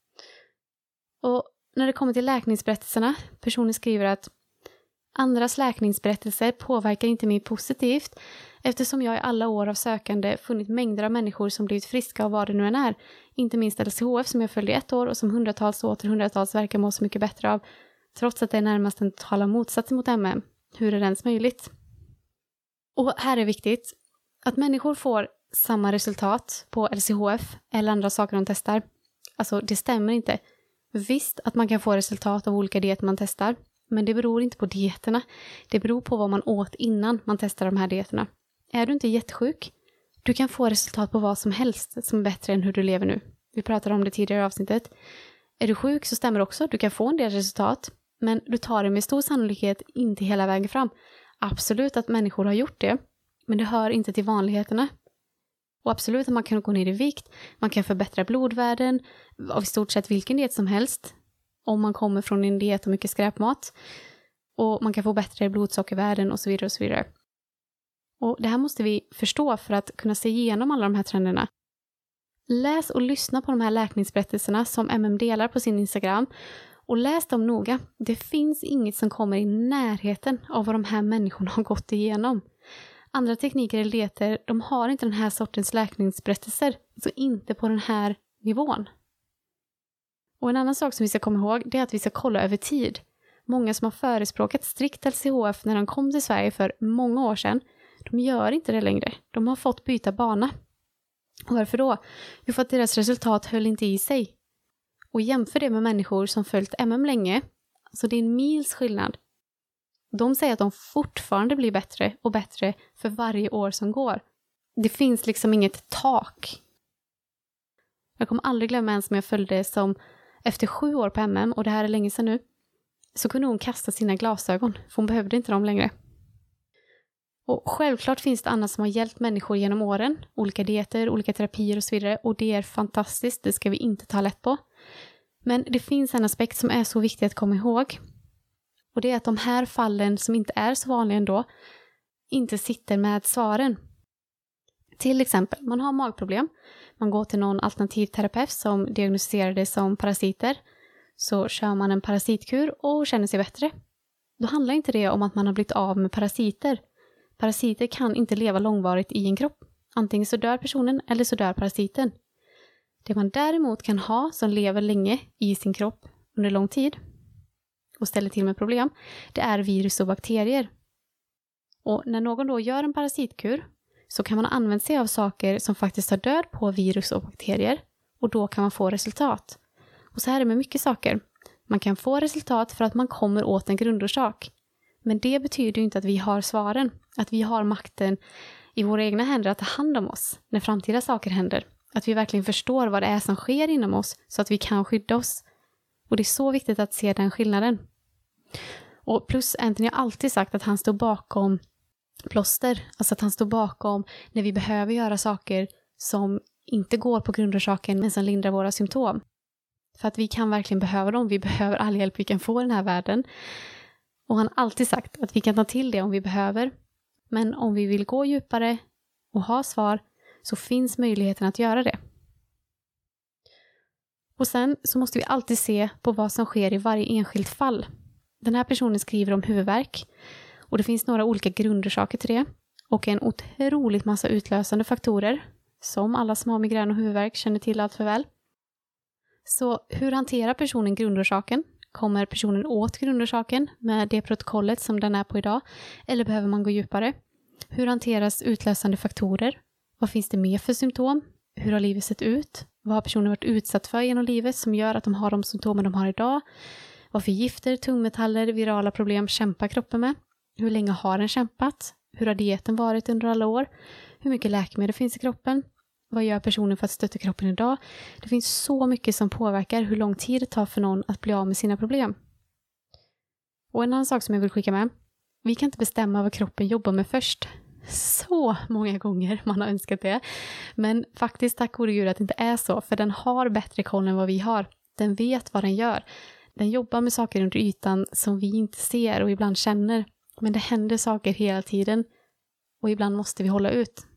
Och när det kommer till läkningsberättelserna, personen skriver att andras läkningsberättelser påverkar inte mig positivt eftersom jag i alla år av sökande funnit mängder av människor som blivit friska av vad det nu än är. Inte minst L C H F som jag följde i ett år och som hundratals och åter hundratals verkar må så mycket bättre av trots att det är närmast en totala motsats mot M M. Hur är det ens möjligt? Och här är viktigt att människor får samma resultat på L C H F eller andra saker de testar. Alltså det stämmer inte. Visst att man kan få resultat av olika dieter man testar. Men det beror inte på dieterna. Det beror på vad man åt innan man testar de här dieterna. Är du inte jättesjuk? Du kan få resultat på vad som helst som är bättre än hur du lever nu. Vi pratade om det tidigare i avsnittet. Är du sjuk så stämmer också. Du kan få en del resultat. Men du tar det med stor sannolikhet inte hela vägen fram. Absolut att människor har gjort det. Men det hör inte till vanligheterna. Och absolut att man kan gå ner i vikt. Man kan förbättra blodvärden av i stort sett vilken diet som helst. Om man kommer från en diet och mycket skräpmat. Och man kan få bättre blodsockervärden och så vidare och så vidare. Och det här måste vi förstå för att kunna se igenom alla de här trenderna. Läs och lyssna på de här läkningsberättelserna som M M delar på sin Instagram. Och läs dem noga. Det finns inget som kommer i närheten av vad de här människorna har gått igenom. Andra tekniker eller dieter, de har inte den här sortens läkningsberättelser. Så inte på den här nivån. Och en annan sak som vi ska komma ihåg det är att vi ska kolla över tid. Många som har förespråkat strikt L C H F när de kom till Sverige för många år sedan, de gör inte det längre. De har fått byta bana. Och varför då? Jo, för att deras resultat höll inte i sig. Och jämför det med människor som följt M M länge, så det är en mils skillnad. De säger att de fortfarande blir bättre och bättre för varje år som går. Det finns liksom inget tak. Jag kommer aldrig glömma en som jag följde som efter sju år på M M, och det här är länge sedan nu, så kunde hon kasta sina glasögon, för hon behövde inte dem längre. Och självklart finns det annat som har hjälpt människor genom åren, olika dieter, olika terapier och så vidare, och det är fantastiskt, det ska vi inte ta lätt på. Men det finns en aspekt som är så viktig att komma ihåg, och det är att de här fallen som inte är så vanliga ändå, inte sitter med svaren. Till exempel, man har magproblem. Man går till någon alternativ terapeut som diagnostiserar det som parasiter. Så kör man en parasitkur och känner sig bättre. Då handlar inte det om att man har blivit av med parasiter. Parasiter kan inte leva långvarigt i en kropp. Antingen så dör personen eller så dör parasiten. Det man däremot kan ha som lever länge i sin kropp under lång tid. och ställer till med problem, det är virus och bakterier. Och när någon då gör en parasitkur så kan man använda sig av saker som faktiskt tar död på virus och bakterier och då kan man få resultat. Och så här är det med mycket saker. Man kan få resultat för att man kommer åt en grundorsak. Men det betyder ju inte att vi har svaren, att vi har makten i våra egna händer att ta hand om oss när framtida saker händer. Att vi verkligen förstår vad det är som sker inom oss så att vi kan skydda oss. Och det är så viktigt att se den skillnaden. Och plus Anthony har alltid sagt att han står bakom plåster. Alltså att han står bakom när vi behöver göra saker som inte går på grundorsaken men som lindrar våra symptom. För att vi kan verkligen behöva dem. Vi behöver all hjälp vi kan få i den här världen. Och han har alltid sagt att vi kan ta till det om vi behöver. Men om vi vill gå djupare och ha svar så finns möjligheten att göra det. Och sen så måste vi alltid se på vad som sker i varje enskilt fall. Den här personen skriver om huvudvärk. Och det finns några olika grundorsaker till det. Och en otroligt massa utlösande faktorer. Som alla som har migrän och huvudvärk känner till allt för väl. Så hur hanterar personen grundorsaken? Kommer personen åt grundorsaken med det protokollet som den är på idag? Eller behöver man gå djupare? Hur hanteras utlösande faktorer? Vad finns det mer för symptom? Hur har livet sett ut? Vad har personen varit utsatt för genom livet som gör att de har de symptomen de har idag? Vad för gifter, tungmetaller, virala problem kämpar kroppen med? Hur länge har den kämpat? Hur har dieten varit under alla år? Hur mycket läkemedel finns i kroppen? Vad gör personen för att stötta kroppen idag? Det finns så mycket som påverkar hur lång tid det tar för någon att bli av med sina problem. Och en annan sak som jag vill skicka med. Vi kan inte bestämma vad kroppen jobbar med först. Så många gånger man har önskat det. Men faktiskt tack gode Gud att det inte är så. För den har bättre koll än vad vi har. Den vet vad den gör. Den jobbar med saker under ytan som vi inte ser och ibland känner. Men det händer saker hela tiden. Och ibland måste vi hålla ut.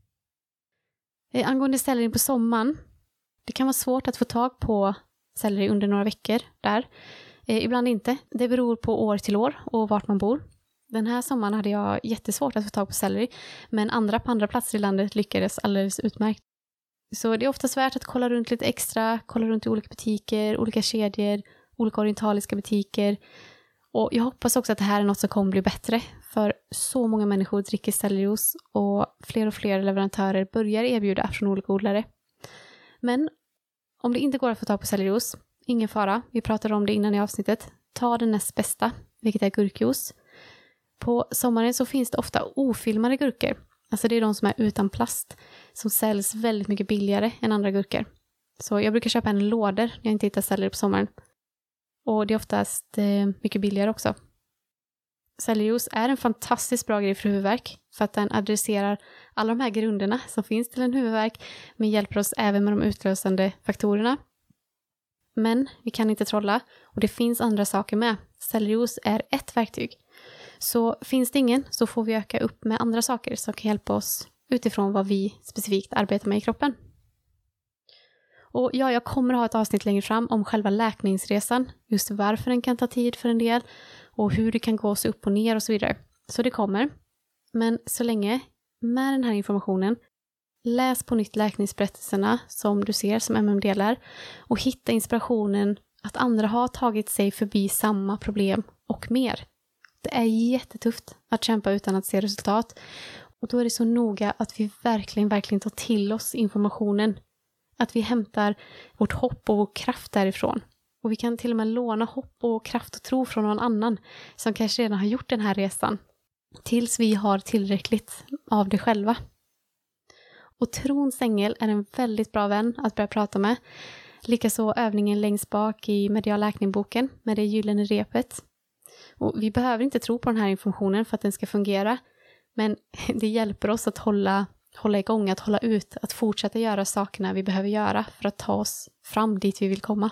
Eh, angående selleri på sommaren. Det kan vara svårt att få tag på selleri under några veckor där. Eh, ibland inte. Det beror på år till år och vart man bor. Den här sommaren hade jag jättesvårt att få tag på selleri. Men andra på andra platser i landet lyckades alldeles utmärkt. Så det är ofta svårt att kolla runt lite extra. Kolla runt i olika butiker, olika kedjor, olika orientaliska butiker. Och jag hoppas också att det här är något som kommer bli bättre. För så många människor dricker sellerijuice och fler och fler leverantörer börjar erbjuda från olika odlare. Men om det inte går att få tag på sellerijuice, ingen fara. Vi pratade om det innan i avsnittet. Ta det näst bästa, vilket är gurkjuice. På sommaren så finns det ofta ofilmade gurkor. Alltså det är de som är utan plast. Som säljs väldigt mycket billigare än andra gurkor. Så jag brukar köpa en lådor när jag inte hittar selleri på sommaren. Och det är oftast eh, mycket billigare också. Sellerijuice är en fantastiskt bra grej för huvudvärk. För att den adresserar alla de här grunderna som finns till en huvudvärk. Men hjälper oss även med de utlösande faktorerna. Men vi kan inte trolla. Och det finns andra saker med. Sellerijuice är ett verktyg. Så finns det ingen så får vi öka upp med andra saker som kan hjälpa oss utifrån vad vi specifikt arbetar med i kroppen. Och ja, jag kommer att ha ett avsnitt längre fram om själva läkningsresan. Just varför den kan ta tid för en del. Och hur det kan gå sig upp och ner och så vidare. Så det kommer. Men så länge med den här informationen. Läs på nytt läkningsberättelserna som du ser som M M delar. Och hitta inspirationen att andra har tagit sig förbi samma problem och mer. Det är jättetufft att kämpa utan att se resultat. Och då är det så noga att vi verkligen, verkligen tar till oss informationen. Att vi hämtar vårt hopp och vår kraft därifrån. Och vi kan till och med låna hopp och kraft och tro från någon annan som kanske redan har gjort den här resan. Tills vi har tillräckligt av det själva. Och trons ängel är en väldigt bra vän att börja prata med. Likaså övningen längst bak i Medial läkning-boken med det gyllene repet. Och vi behöver inte tro på den här informationen för att den ska fungera. Men det hjälper oss att hålla, hålla igång, att hålla ut, att fortsätta göra sakerna vi behöver göra för att ta oss fram dit vi vill komma.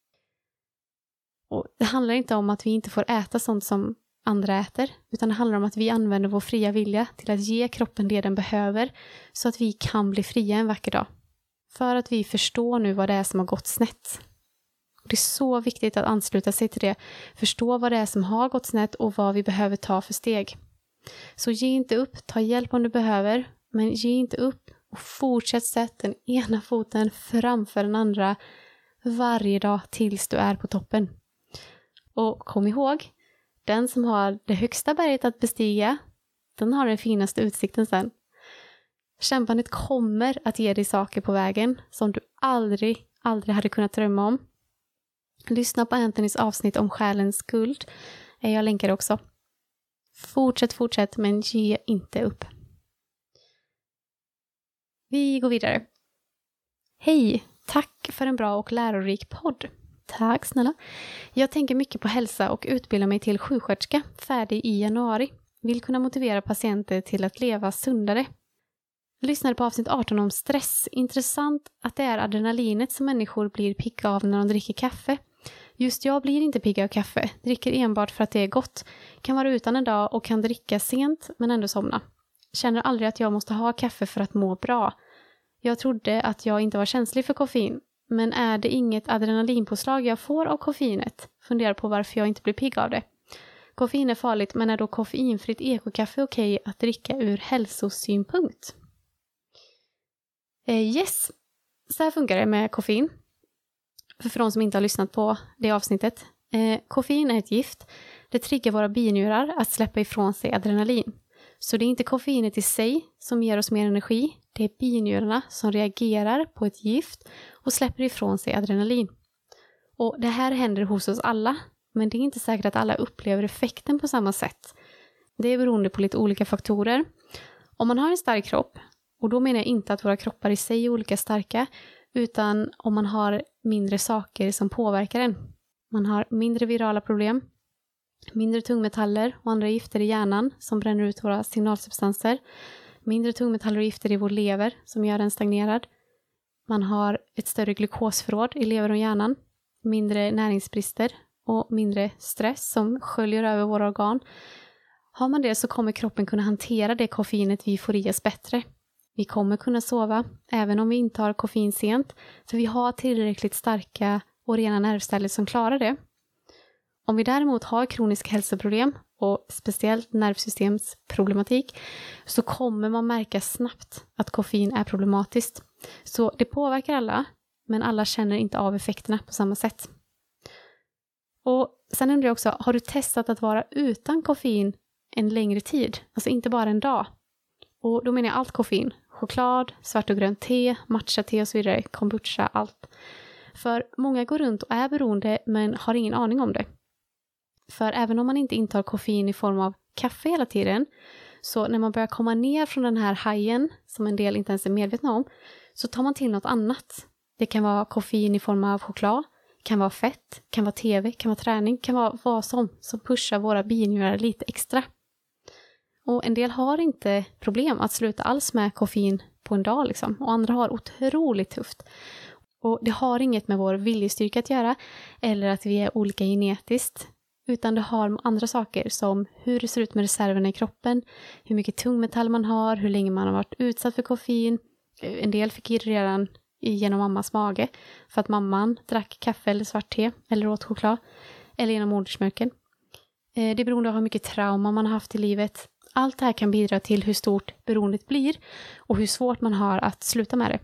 Och det handlar inte om att vi inte får äta sånt som andra äter, utan det handlar om att vi använder vår fria vilja till att ge kroppen det den behöver så att vi kan bli fria en vacker dag. För att vi förstår nu vad det är som har gått snett. Det är så viktigt att ansluta sig till det. Förstå vad det är som har gått snett och vad vi behöver ta för steg. Så ge inte upp, ta hjälp om du behöver. Men ge inte upp och fortsätt sätta den ena foten framför den andra varje dag tills du är på toppen. Och kom ihåg, den som har det högsta berget att bestiga, den har den finaste utsikten sen. Kämpandet kommer att ge dig saker på vägen som du aldrig, aldrig hade kunnat drömma om. Lyssna på Anthonys avsnitt om själens skuld. Jag länkar också. Fortsätt, fortsätt, men ge inte upp. Vi går vidare. Hej, tack för en bra och lärorik podd. Tack snälla. Jag tänker mycket på hälsa och utbildar mig till sjuksköterska, färdig i januari. Vill kunna motivera patienter till att leva sundare. Lyssnade på avsnitt arton om stress. Intressant att det är adrenalinet som människor blir pigga av när de dricker kaffe. Just jag blir inte pigg av kaffe. Dricker enbart för att det är gott. Kan vara utan en dag och kan dricka sent men ändå somna. Känner aldrig att jag måste ha kaffe för att må bra. Jag trodde att jag inte var känslig för koffein. Men är det inget adrenalinpåslag jag får av koffeinet? Funderar på varför jag inte blir pigg av det. Koffein är farligt, men är då koffeinfritt ekokaffe okej att dricka ur hälsosynpunkt? Eh, yes, så här funkar det med koffein. För, för de som inte har lyssnat på det avsnittet. Eh, koffein är ett gift. Det triggar våra binjurar att släppa ifrån sig adrenalin. Så det är inte koffeinet i sig som ger oss mer energi. Det är binjurarna som reagerar på ett gift och släpper ifrån sig adrenalin. Och det här händer hos oss alla. Men det är inte säkert att alla upplever effekten på samma sätt. Det är beroende på lite olika faktorer. Om man har en stark kropp, och då menar jag inte att våra kroppar i sig är olika starka, utan om man har mindre saker som påverkar en. Man har mindre virala problem, mindre tungmetaller och andra gifter i hjärnan som bränner ut våra signalsubstanser, mindre tungmetaller och gifter i vår lever som gör den stagnerad. Man har ett större glukosförråd i lever och hjärnan, mindre näringsbrister och mindre stress som sköljer över våra organ. Har man det så kommer kroppen kunna hantera det koffeinet vi får i oss bättre. Vi kommer kunna sova även om vi inte har koffein sent, för vi har tillräckligt starka och rena nervceller som klarar det. Om vi däremot har kroniska hälsoproblem och speciellt nervsystemsproblematik så kommer man märka snabbt att koffein är problematiskt. Så det påverkar alla, men alla känner inte av effekterna på samma sätt. Och sen undrar jag också, har du testat att vara utan koffein en längre tid? Alltså inte bara en dag. Och då menar jag allt koffein. Choklad, svart och grönt te, matcha-te och så vidare, kombucha, allt. För många går runt och är beroende men har ingen aning om det. För även om man inte intar koffein i form av kaffe hela tiden, så när man börjar komma ner från den här hajen, som en del inte ens är medvetna om, så tar man till något annat. Det kan vara koffein i form av choklad, kan vara fett, kan vara tv, kan vara träning, kan vara vad som, som pushar våra binjurar lite extra. Och en del har inte problem att sluta alls med koffein på en dag liksom. Och andra har otroligt tufft. Och det har inget med vår viljestyrka att göra. Eller att vi är olika genetiskt. Utan det har med andra saker som hur det ser ut med reserverna i kroppen. Hur mycket tungmetall man har. Hur länge man har varit utsatt för koffein. En del fick ju redan genom mammas mage. För att mamman drack kaffe eller svart te. Eller åt choklad. Eller genom modersmjölken. Det är beroende av hur mycket trauma man har haft i livet. Allt det här kan bidra till hur stort beroendet blir och hur svårt man har att sluta med det.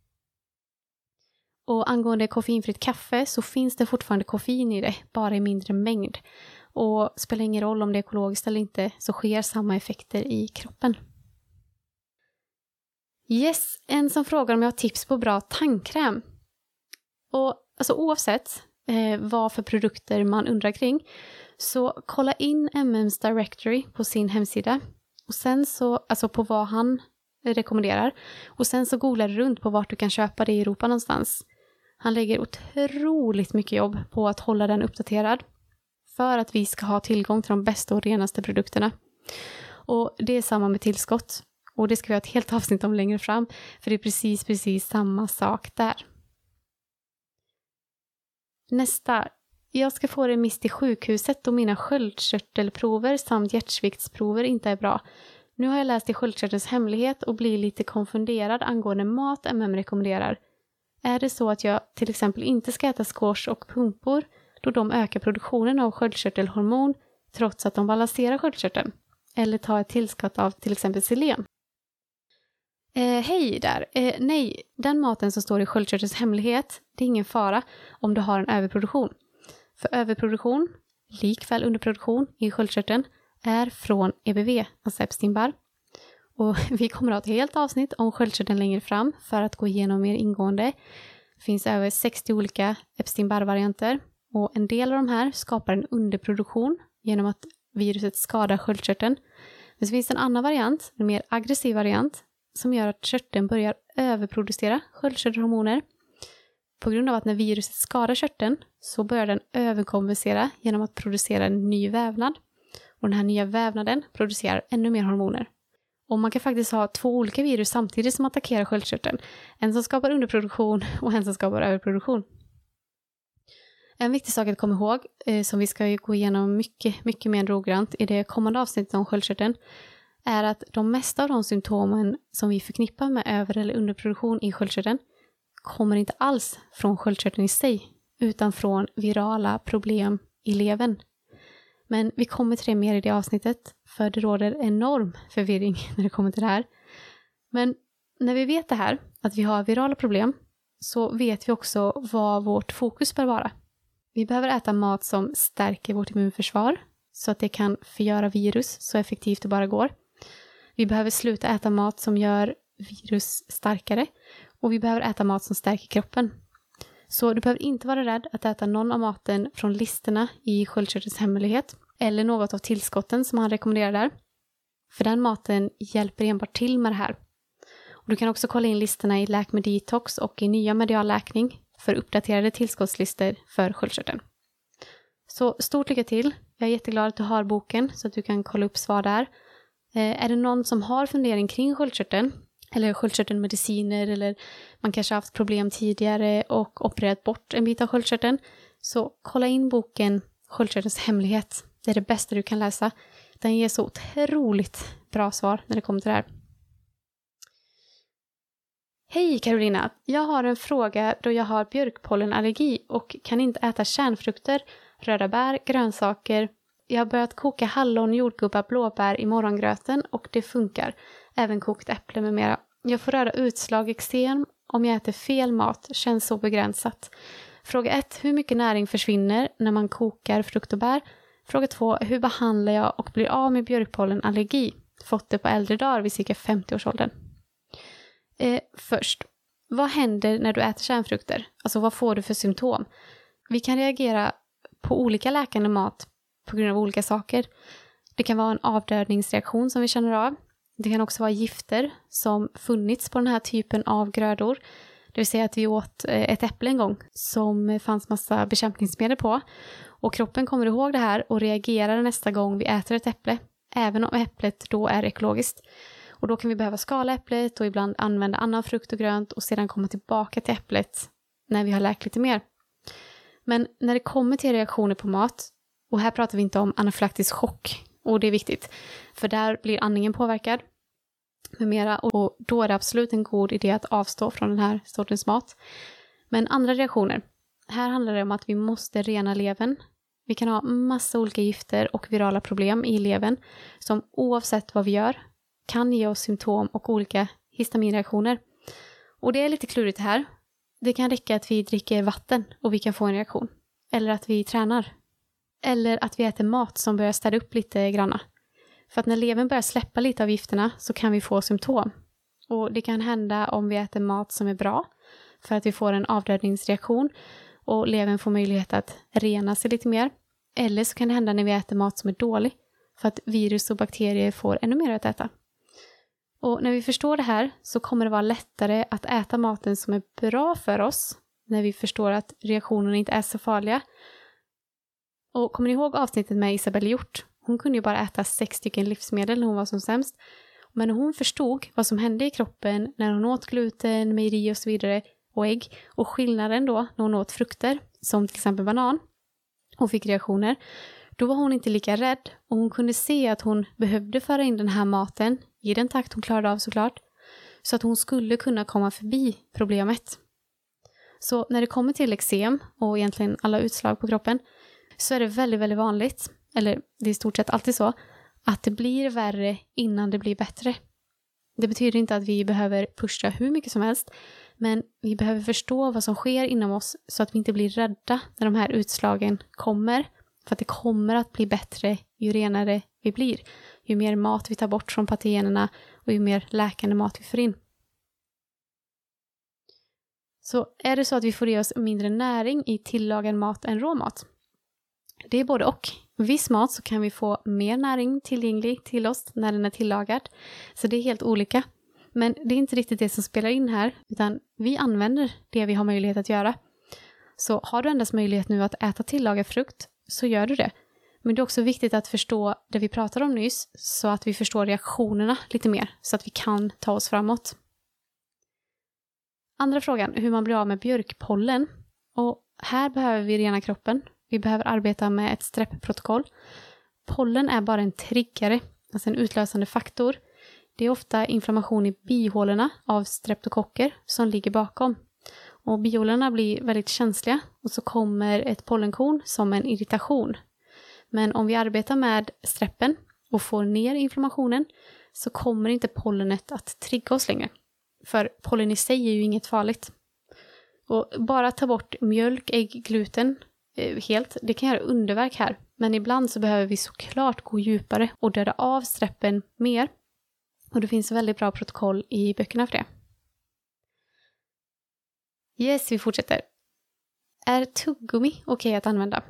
Och angående koffeinfritt kaffe så finns det fortfarande koffein i det, bara i mindre mängd. Och spelar ingen roll om det är ekologiskt eller inte så sker samma effekter i kroppen. Yes, en som frågar om jag har tips på bra tandkräm. Och alltså oavsett eh, vad för produkter man undrar kring, så kolla in M M's Directory på sin hemsida. Och sen så, alltså på vad han rekommenderar. Och sen så googlar du runt på vart du kan köpa det i Europa någonstans. Han lägger otroligt mycket jobb på att hålla den uppdaterad. För att vi ska ha tillgång till de bästa och renaste produkterna. Och det är samma med tillskott. Och det ska vi ha ett helt avsnitt om längre fram. För det är precis, precis samma sak där. Nästa. Jag ska få remiss till sjukhuset och mina sköldkörtelprover samt hjärtsviktsprover inte är bra. Nu har jag läst i sköldkörtelns hemlighet och blir lite konfunderad angående mat M M rekommenderar. Är det så att jag till exempel inte ska äta squash och pumpor då de ökar produktionen av sköldkörtelhormon trots att de balanserar sköldkörteln? Eller ta ett tillskott av till exempel selen? Eh, hej där. Eh, nej, den maten som står i sköldkörtelns hemlighet, det är ingen fara om du har en överproduktion. För överproduktion, likväl underproduktion i sköldkörteln, är från E B V, alltså Epstein-Barr. Och vi kommer att ha ett helt avsnitt om sköldkörteln längre fram för att gå igenom mer ingående. Det finns över sextio olika Epstein-Barr-varianter och en del av de här skapar en underproduktion genom att viruset skadar sköldkörteln. Men så finns det en annan variant, en mer aggressiv variant, som gör att körteln börjar överproducera sköldkörtelhormoner. På grund av att när viruset skadar körteln så börjar den överkompensera genom att producera en ny vävnad. Och den här nya vävnaden producerar ännu mer hormoner. Och man kan faktiskt ha två olika virus samtidigt som attackerar sköldkörteln. En som skapar underproduktion och en som skapar överproduktion. En viktig sak att komma ihåg, eh, som vi ska gå igenom mycket, mycket mer noggrant i det kommande avsnittet om sköldkörteln, är att de mesta av de symptomen som vi förknippar med över- eller underproduktion i sköldkörteln kommer inte alls från sköldkörteln i sig, utan från virala problem i levern. Men vi kommer till det mer i det avsnittet, för det råder enorm förvirring när det kommer till det här. Men när vi vet det här, att vi har virala problem, så vet vi också vad vårt fokus bör vara. Vi behöver äta mat som stärker vårt immunförsvar, så att det kan förgöra virus så effektivt det bara går. Vi behöver sluta äta mat som gör virus starkare, och vi behöver äta mat som stärker kroppen. Så du behöver inte vara rädd att äta någon av maten från listorna i Sköldkörtelns hemlighet eller något av tillskotten som han rekommenderar där. För den maten hjälper enbart till med det här. Och du kan också kolla in listorna i Läk med Detox och i Nya Medial Läkning för uppdaterade tillskottslistor för sköldkörteln. Så stort lycka till. Jag är jätteglad att du har boken så att du kan kolla upp svar där. Eh, är det någon som har fundering kring sköldkörteln eller sköldkörtelmediciner, eller man kanske har haft problem tidigare och opererat bort en bit av sköldkörteln, så kolla in boken Sköldkörtelns hemlighet. Det är det bästa du kan läsa. Den ger så otroligt bra svar när det kommer till det här. Hej Carolina, jag har en fråga då jag har björkpollenallergi och kan inte äta kärnfrukter, röda bär, grönsaker. Jag har börjat koka hallon, jordgubbar, blåbär i morgongröten och det funkar. Även kokt äpple med mera. Jag får röda utslag, eksem om jag äter fel mat, känns så begränsat. Fråga ett. Hur mycket näring försvinner när man kokar frukt och bär? Fråga två. Hur behandlar jag och blir av med björkpollenallergi? Fått det på äldre dagar vid cirka femtio-årsåldern. Eh, först. Vad händer när du äter kärnfrukter? Alltså vad får du för symptom? Vi kan reagera på olika läkande mat på grund av olika saker. Det kan vara en avdödningsreaktion som vi känner av. Det kan också vara gifter som funnits på den här typen av grödor. Det vill säga att vi åt ett äpple en gång som fanns massa bekämpningsmedel på. Och kroppen kommer ihåg det här och reagerar nästa gång vi äter ett äpple. Även om äpplet då är ekologiskt. Och då kan vi behöva skala äpplet och ibland använda annan frukt och grönt och sedan komma tillbaka till äpplet när vi har läkt lite mer. Men när det kommer till reaktioner på mat, och här pratar vi inte om anafylaktisk chock, och det är viktigt, för där blir andningen påverkad med mera, och då är det absolut en god idé att avstå från den här sortens mat. Men andra reaktioner, här handlar det om att vi måste rena levern. Vi kan ha massa olika gifter och virala problem i levern som oavsett vad vi gör kan ge oss symptom och olika histaminreaktioner. Och det är lite klurigt här. Det kan räcka att vi dricker vatten och vi kan få en reaktion. Eller att vi tränar. Eller att vi äter mat som börjar städa upp lite granna. För att när levern börjar släppa lite av gifterna så kan vi få symptom. Och det kan hända om vi äter mat som är bra. För att vi får en avdödningsreaktion. Och levern får möjlighet att rena sig lite mer. Eller så kan det hända när vi äter mat som är dålig. För att virus och bakterier får ännu mer att äta. Och när vi förstår det här så kommer det vara lättare att äta maten som är bra för oss. När vi förstår att reaktionerna inte är så farliga. Och kommer ni ihåg avsnittet med Isabelle Hjort? Hon kunde ju bara äta sex stycken livsmedel när hon var som sämst. Men när hon förstod vad som hände i kroppen när hon åt gluten, mejeri och så vidare och ägg. Och skillnaden då när hon åt frukter, som till exempel banan, och fick reaktioner. Då var hon inte lika rädd och hon kunde se att hon behövde föra in den här maten i den takt hon klarade av såklart. Så att hon skulle kunna komma förbi problemet. Så när det kommer till eksem och egentligen alla utslag på kroppen så är det väldigt, väldigt vanligt, eller det är i stort sett alltid så, att det blir värre innan det blir bättre. Det betyder inte att vi behöver pusha hur mycket som helst, men vi behöver förstå vad som sker inom oss så att vi inte blir rädda när de här utslagen kommer För att det kommer att bli bättre ju renare vi blir. Ju mer mat vi tar bort från patogenerna och ju mer läkande mat vi får in. Så är det så att vi får i oss mindre näring i tillagad mat än råmat? Det är både och. Viss mat så kan vi få mer näring tillgänglig till oss när den är tillagad. Så det är helt olika. Men det är inte riktigt det som spelar in här, utan vi använder det vi har möjlighet att göra. Så har du endast möjlighet nu att äta tillagad frukt, så gör du det. Men det är också viktigt att förstå det vi pratade om nyss, så att vi förstår reaktionerna lite mer, så att vi kan ta oss framåt. Andra frågan, hur man blir av med björkpollen. Och här behöver vi rena kroppen. Vi behöver arbeta med ett strepprotokoll. Pollen är bara en triggare, alltså en utlösande faktor. Det är ofta inflammation i bihålorna av streptokocker som ligger bakom. Och bihålorna blir väldigt känsliga och så kommer ett pollenkorn som en irritation. Men om vi arbetar med streppen och får ner inflammationen så kommer inte pollenet att trigga oss längre. För pollen i sig är ju inget farligt. Och bara ta bort mjölk, ägg, gluten eh, helt, det kan göra underverk här. Men ibland så behöver vi såklart gå djupare och döda av streppen mer. Och det finns väldigt bra protokoll i böckerna för det. Yes, vi fortsätter. Är tuggummi okej att använda?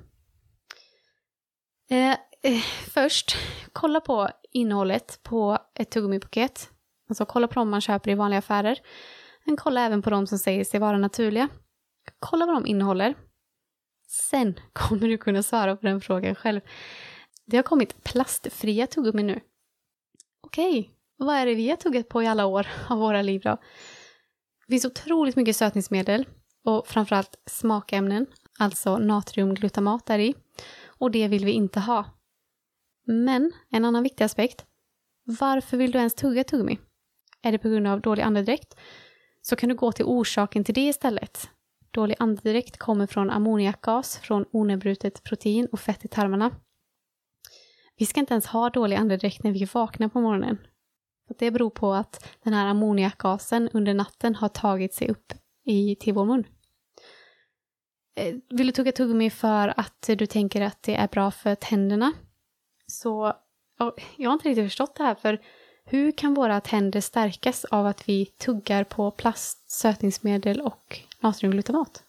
Eh, eh, först, kolla på innehållet på ett tuggummipaket. Alltså kolla på dem man köper i vanliga affärer. Men kolla även på dem som säger sig vara naturliga. Kolla vad de innehåller. Sen kommer du kunna svara på den frågan själv. Det har kommit plastfria tuggummi nu. Okej, vad är det vi har tuggat på i alla år av våra liv då? Det finns otroligt mycket sötningsmedel och framförallt smakämnen, alltså natriumglutamat där i. Och det vill vi inte ha. Men en annan viktig aspekt, varför vill du ens tugga tuggummi? Är det på grund av dålig andedräkt? Så kan du gå till orsaken till det istället. Dålig andedräkt kommer från ammoniakgas, från onedbrutet protein och fett i tarmarna. Vi ska inte ens ha dålig andedräkt när vi vaknar på morgonen. Det beror på att den här ammoniakgasen under natten har tagit sig upp i, till vår mun. Vill du tugga tuggummi för att du tänker att det är bra för tänderna? Så jag har inte riktigt förstått det här, för hur kan våra tänder stärkas av att vi tuggar på plast, sötningsmedel och natriumglutamat?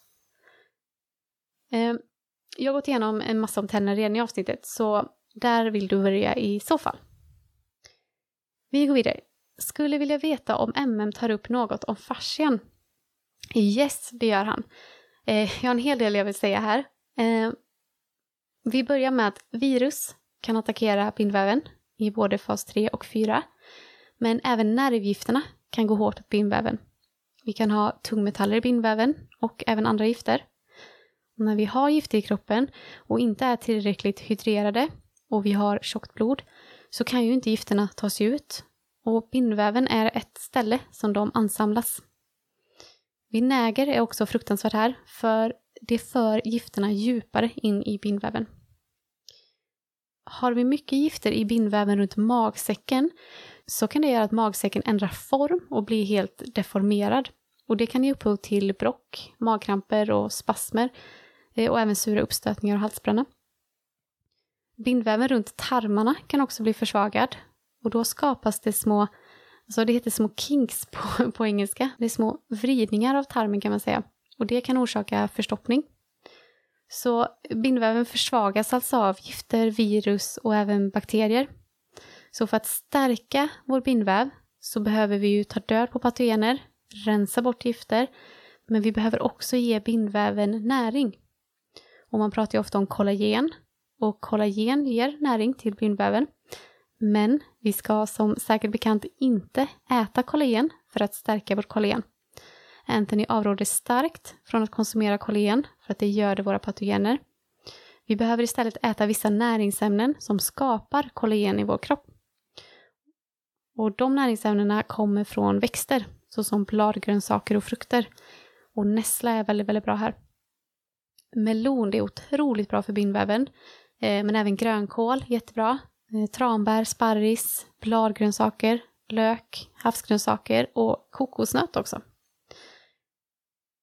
Jag har gått igenom en massa om tänder redan i avsnittet, så där vill du börja i så fall. Vi går vidare. Skulle vilja veta om M M tar upp något om fascian. Yes, det gör han. Eh, jag har en hel del jag vill säga här. Eh, vi börjar med att virus kan attackera bindväven i både fas tre och fyra. Men även nervgifterna kan gå hårt åt bindväven. Vi kan ha tungmetaller i bindväven och även andra gifter. Och när vi har gifter i kroppen och inte är tillräckligt hydrerade och vi har tjockt blod, så kan ju inte gifterna tas ut. Och bindväven är ett ställe som de ansamlas. Vinäger är också fruktansvärt här, för det för gifterna djupare in i bindväven. Har vi mycket gifter i bindväven runt magsäcken, så kan det göra att magsäcken ändrar form och blir helt deformerad. Och det kan ge upphov till bråck, magkramper och spasmer och även sura uppstötningar och halsbränna. Bindväven runt tarmarna kan också bli försvagad. Och då skapas det små, alltså det heter små kinks på, på engelska. Det är små vridningar av tarmen kan man säga. Och det kan orsaka förstoppning. Så bindväven försvagas alltså av gifter, virus och även bakterier. Så för att stärka vår bindväv så behöver vi ju ta död på patogener, rensa bort gifter. Men vi behöver också ge bindväven näring. Och man pratar ju ofta om kollagen. Och kollagen ger näring till bindväven. Men vi ska som säkert bekant inte äta kollagen för att stärka vårt kollagen. Anthony avråder starkt från att konsumera kollagen för att det gör våra patogener. Vi behöver istället äta vissa näringsämnen som skapar kollagen i vår kropp. Och de näringsämnena kommer från växter, såsom bladgrönsaker och frukter. Och nässla är väldigt, väldigt bra här. Melon, det är otroligt bra för bindväven. Eh, men även grönkål, jättebra. Eh, tranbär, sparris, bladgrönsaker, lök, havsgrönsaker och kokosnöt också.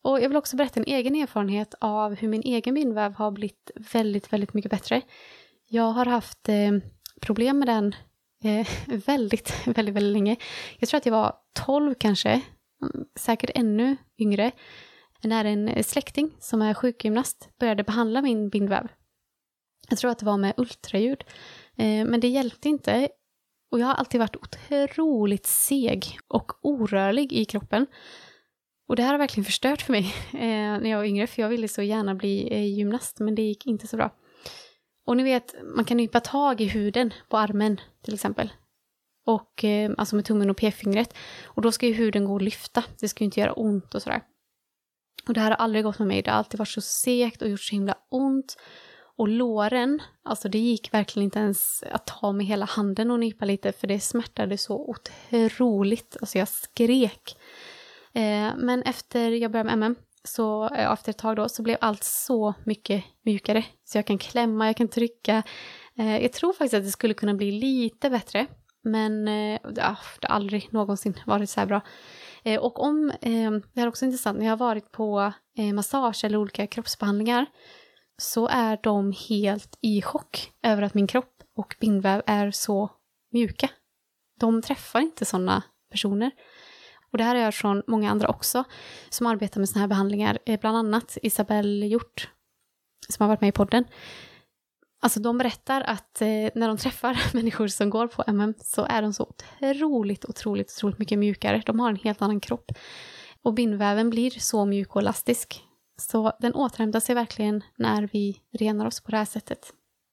Och jag vill också berätta en egen erfarenhet av hur min egen bindväv har blivit väldigt, väldigt mycket bättre. Jag har haft eh, problem med den eh, väldigt, väldigt, väldigt länge. Jag tror att jag var tolv kanske, säkert ännu yngre, när en släkting som är sjukgymnast började behandla min bindväv. Jag tror att det var med ultraljud, eh, men det hjälpte inte. Och jag har alltid varit otroligt seg och orörlig i kroppen. Och det här har verkligen förstört för mig eh, när jag var yngre, för jag ville så gärna bli eh, gymnast, men det gick inte så bra. Och ni vet, man kan nypa tag i huden på armen till exempel. Och eh, alltså med tummen och p-fingret. Och då ska ju huden gå och lyfta. Det ska ju inte göra ont och sådär. Och det här har aldrig gått med mig. Det har alltid varit så segt och gjort så himla ont. Och låren, alltså det gick verkligen inte ens att ta med hela handen och nypa lite. För det smärtade så otroligt. Alltså jag skrek. Eh, men efter jag började med M M. Så eh, efter ett tag då så blev allt så mycket mjukare. Så jag kan klämma, jag kan trycka. Eh, jag tror faktiskt att det skulle kunna bli lite bättre. Men eh, det har aldrig någonsin varit så här bra. Eh, och om, eh, det är också intressant, när jag har varit på eh, massage eller olika kroppsbehandlingar, så är de helt i chock över att min kropp och bindväv är så mjuka. De träffar inte sådana personer. Och det här har jag hört från många andra också som arbetar med såna här behandlingar. Eh, bland annat Isabelle Hjort som har varit med i podden. Alltså de berättar att eh, när de träffar människor som går på M M så är de så otroligt, otroligt, otroligt mycket mjukare. De har en helt annan kropp. Och bindväven blir så mjuk och elastisk. Så den återhämtar sig verkligen när vi renar oss på det här sättet.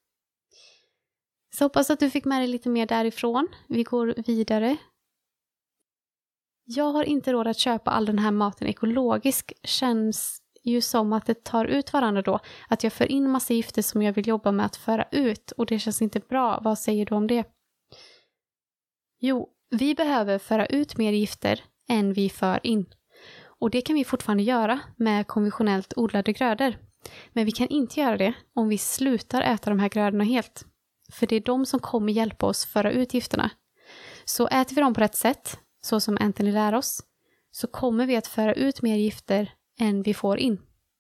Så hoppas att du fick med dig lite mer därifrån. Vi går vidare. Jag har inte råd att köpa all den här maten ekologisk. Känns ju som att det tar ut varandra då. Att jag för in massa gifter som jag vill jobba med att föra ut. Och det känns inte bra. Vad säger du om det? Jo, vi behöver föra ut mer gifter än vi för in. Och det kan vi fortfarande göra med konventionellt odlade grödor. Men vi kan inte göra det om vi slutar äta de här grödorna helt. För det är de som kommer hjälpa oss föra ut gifterna. Så äter vi dem på rätt sätt, så som Anthony lär oss, så kommer vi att föra ut mer gifter än vi får in.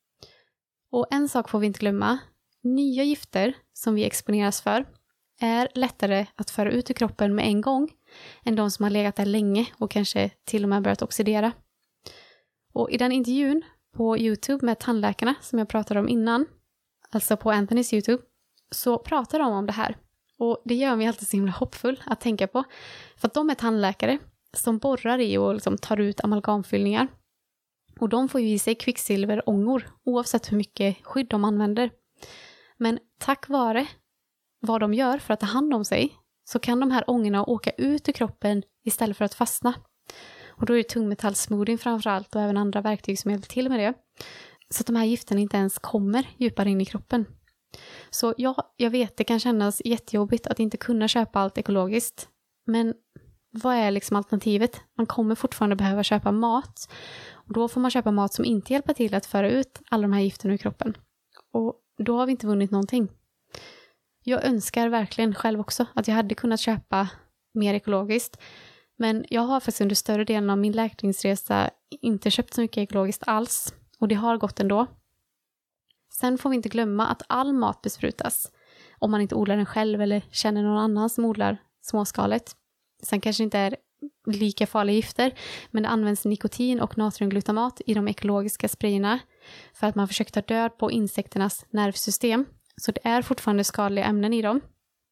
Och en sak får vi inte glömma. Nya gifter som vi exponeras för är lättare att föra ut i kroppen med en gång än de som har legat där länge och kanske till och med börjat oxidera. Och i den intervjun på YouTube med tandläkarna som jag pratade om innan, alltså på Anthonys YouTube, så pratar de om det här. Och det gör mig alltid så himla hoppfull att tänka på. För att de är tandläkare som borrar i och liksom tar ut amalgamfyllningar. Och de får ju i sig kvicksilverångor oavsett hur mycket skydd de använder. Men tack vare vad de gör för att ta hand om sig så kan de här ångorna åka ut ur kroppen istället för att fastna. Och då är det tungmetallsmoothing framförallt och även andra verktyg som hjälper till med det. Så att de här gifterna inte ens kommer djupare in i kroppen. Så ja, jag vet det kan kännas jättejobbigt att inte kunna köpa allt ekologiskt. Men vad är liksom alternativet? Man kommer fortfarande behöva köpa mat. Och då får man köpa mat som inte hjälper till att föra ut alla de här gifterna ur kroppen. Och då har vi inte vunnit någonting. Jag önskar verkligen själv också att jag hade kunnat köpa mer ekologiskt. Men jag har faktiskt under större delen av min läkningsresa inte köpt så mycket ekologiskt alls. Och det har gått ändå. Sen får vi inte glömma att all mat besprutas. Om man inte odlar den själv eller känner någon annan som odlar småskaligt. Sen kanske det inte är lika farliga gifter. Men det används nikotin och natriumglutamat i de ekologiska sprayerna. För att man försöker ta död på insekternas nervsystem. Så det är fortfarande skadliga ämnen i dem.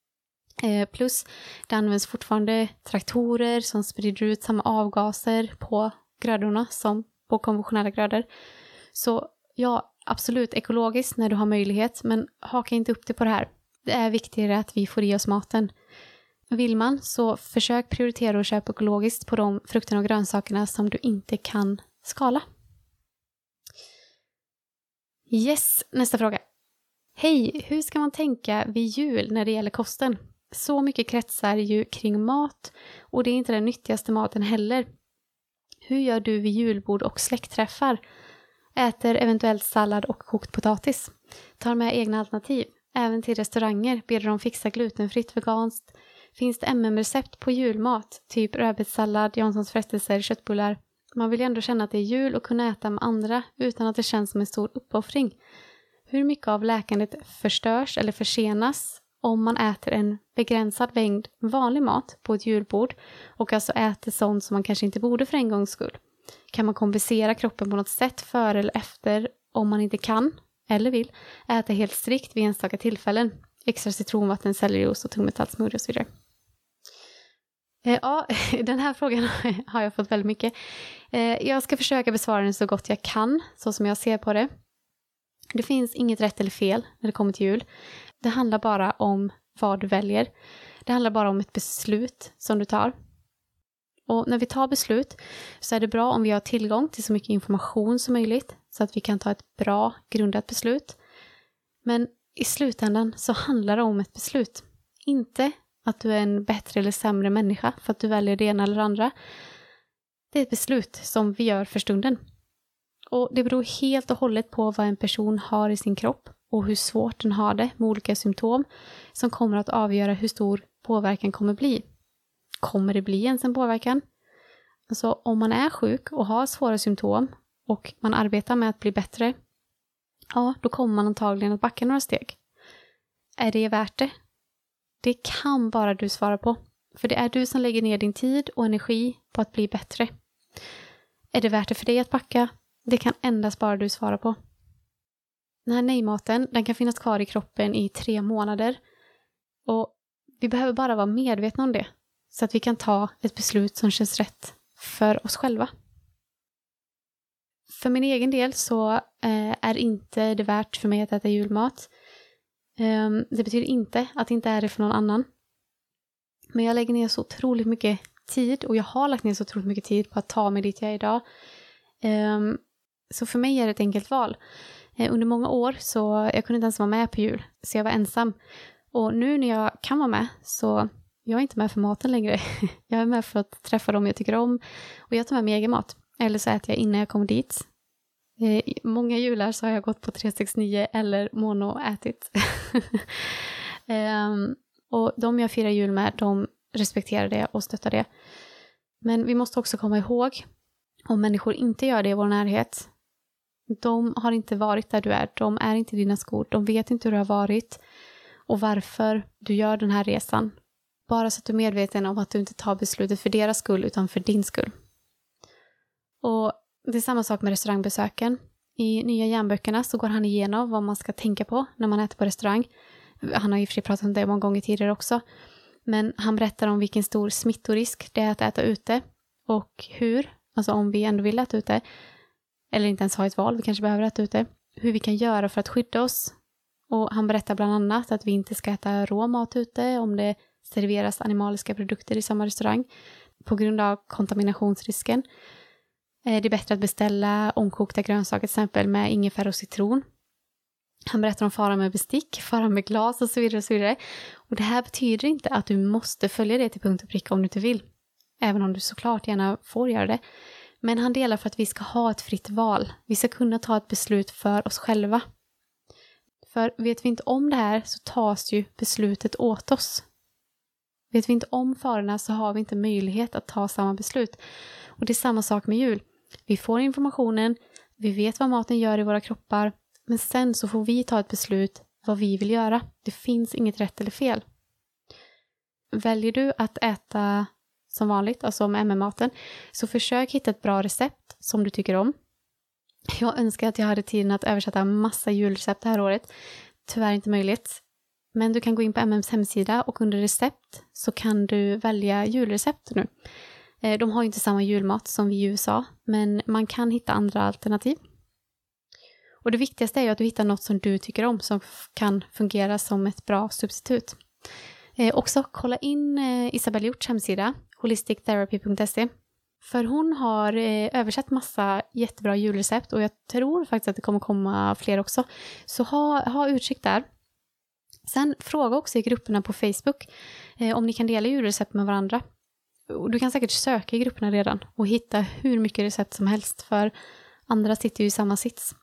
Eh, plus det används fortfarande traktorer som sprider ut samma avgaser på grödorna som på konventionella grödor. Så ja, absolut ekologiskt när du har möjlighet, men haka inte upp det på det här. Det är viktigare att vi får i oss maten. Vill man så försök prioritera och köpa ekologiskt på de frukterna och grönsakerna som du inte kan skala. Yes, nästa fråga. Hej, hur ska man tänka vid jul när det gäller kosten? Så mycket kretsar ju kring mat och det är inte den nyttigaste maten heller. Hur gör du vid julbord och släktträffar? Äter eventuellt sallad och kokt potatis. Tar med egna alternativ. Även till restauranger ber de fixa glutenfritt veganskt. Finns det M M-recept på julmat? Typ rödbetssallad, Janssons frestelser, köttbullar. Man vill ju ändå känna att det är jul och kunna äta med andra utan att det känns som en stor uppoffring. Hur mycket av läkandet förstörs eller försenas om man äter en begränsad mängd vanlig mat på ett julbord och alltså äter sånt som man kanske inte borde för en gångs skull? Kan man kompensera kroppen på något sätt före eller efter om man inte kan eller vill äta helt strikt vid enstaka tillfällen? Extra citronvatten, sellerijuice och tungmetallsmoothie och så vidare. Ja, den här frågan har jag fått väldigt mycket. Jag ska försöka besvara den så gott jag kan, så som jag ser på det. Det finns inget rätt eller fel när det kommer till jul. Det handlar bara om vad du väljer. Det handlar bara om ett beslut som du tar. Och när vi tar beslut så är det bra om vi har tillgång till så mycket information som möjligt så att vi kan ta ett bra grundat beslut. Men i slutändan så handlar det om ett beslut. Inte att du är en bättre eller sämre människa för att du väljer det ena eller andra. Det är ett beslut som vi gör för stunden. Och det beror helt och hållet på vad en person har i sin kropp och hur svårt den har det med olika symptom som kommer att avgöra hur stor påverkan kommer bli. Kommer det bli ens en påverkan? Alltså om man är sjuk och har svåra symptom och man arbetar med att bli bättre, ja, då kommer man antagligen att backa några steg. Är det värt det? Det kan bara du svara på. För det är du som lägger ner din tid och energi på att bli bättre. Är det värt det för dig att backa? Det kan endast bara du svara på. Den här nej-maten, den kan finnas kvar i kroppen i tre månader. Och vi behöver bara vara medvetna om det. Så att vi kan ta ett beslut som känns rätt för oss själva. För min egen del så eh, är inte det värt för mig att äta julmat. Eh, det betyder inte att det inte är det för någon annan. Men jag lägger ner så otroligt mycket tid. Och jag har lagt ner så otroligt mycket tid på att ta mig dit jag är idag. Eh, så för mig är det ett enkelt val. Eh, under många år så jag kunde inte ens vara med på jul. Så jag var ensam. Och nu när jag kan vara med så jag är inte med för maten längre. Jag är med för att träffa dem jag tycker om. Och jag tar med mig egen mat. Eller så äter jag innan jag kommer dit. Eh, många jular så har jag gått på tre sextionio eller mono ätit. eh, och de jag firar jul med, de respekterar det och stöttar det. Men vi måste också komma ihåg, om människor inte gör det i vår närhet, de har inte varit där du är. De är inte i dina skor. De vet inte hur det har varit och varför du gör den här resan. Bara så att du är medveten om att du inte tar beslutet för deras skull utan för din skull. Och det är samma sak med restaurangbesöken. I nya järnböckerna så går han igenom vad man ska tänka på när man äter på restaurang. Han har i och för sig pratat om det många gånger tidigare också. Men han berättar om vilken stor smittorisk det är att äta ute. Och hur, alltså om vi ändå vill äta ute. Eller inte ens ha ett val, vi kanske behöver äta ute. Hur vi kan göra för att skydda oss. Och han berättar bland annat att vi inte ska äta rå mat ute om det serveras animaliska produkter i samma restaurang. På grund av kontaminationsrisken. Det är bättre att beställa omkokta grönsaker till exempel med ingefära och citron. Han berättar om faran med bestick, faran med glas och så vidare och så vidare. Och det här betyder inte att du måste följa det till punkt och pricka om du inte vill. Även om du såklart gärna får göra det. Men han delar för att vi ska ha ett fritt val. Vi ska kunna ta ett beslut för oss själva. För vet vi inte om det här så tas ju beslutet åt oss. Vet vi inte om farorna så har vi inte möjlighet att ta samma beslut. Och det är samma sak med jul. Vi får informationen, vi vet vad maten gör i våra kroppar. Men sen så får vi ta ett beslut vad vi vill göra. Det finns inget rätt eller fel. Väljer du att äta som vanligt, alltså med M M-maten, så försök hitta ett bra recept som du tycker om. Jag önskar att jag hade tiden att översätta en massa julrecept det här året. Tyvärr inte möjligt. Men du kan gå in på M M:s hemsida och under recept så kan du välja julrecept nu. De har ju inte samma julmat som vi i U S A, men man kan hitta andra alternativ. Och det viktigaste är ju att du hittar något som du tycker om som kan fungera som ett bra substitut. Eh, också kolla in eh, Isabelle Hjorts hemsida, holistic therapy punkt se. För hon har eh, översatt massa jättebra julrecept och jag tror faktiskt att det kommer komma fler också. Så ha, ha utkik där. Sen fråga också i grupperna på Facebook eh, om ni kan dela julrecept med varandra. Du kan säkert söka i grupperna redan och hitta hur mycket recept som helst för andra sitter ju i samma sits.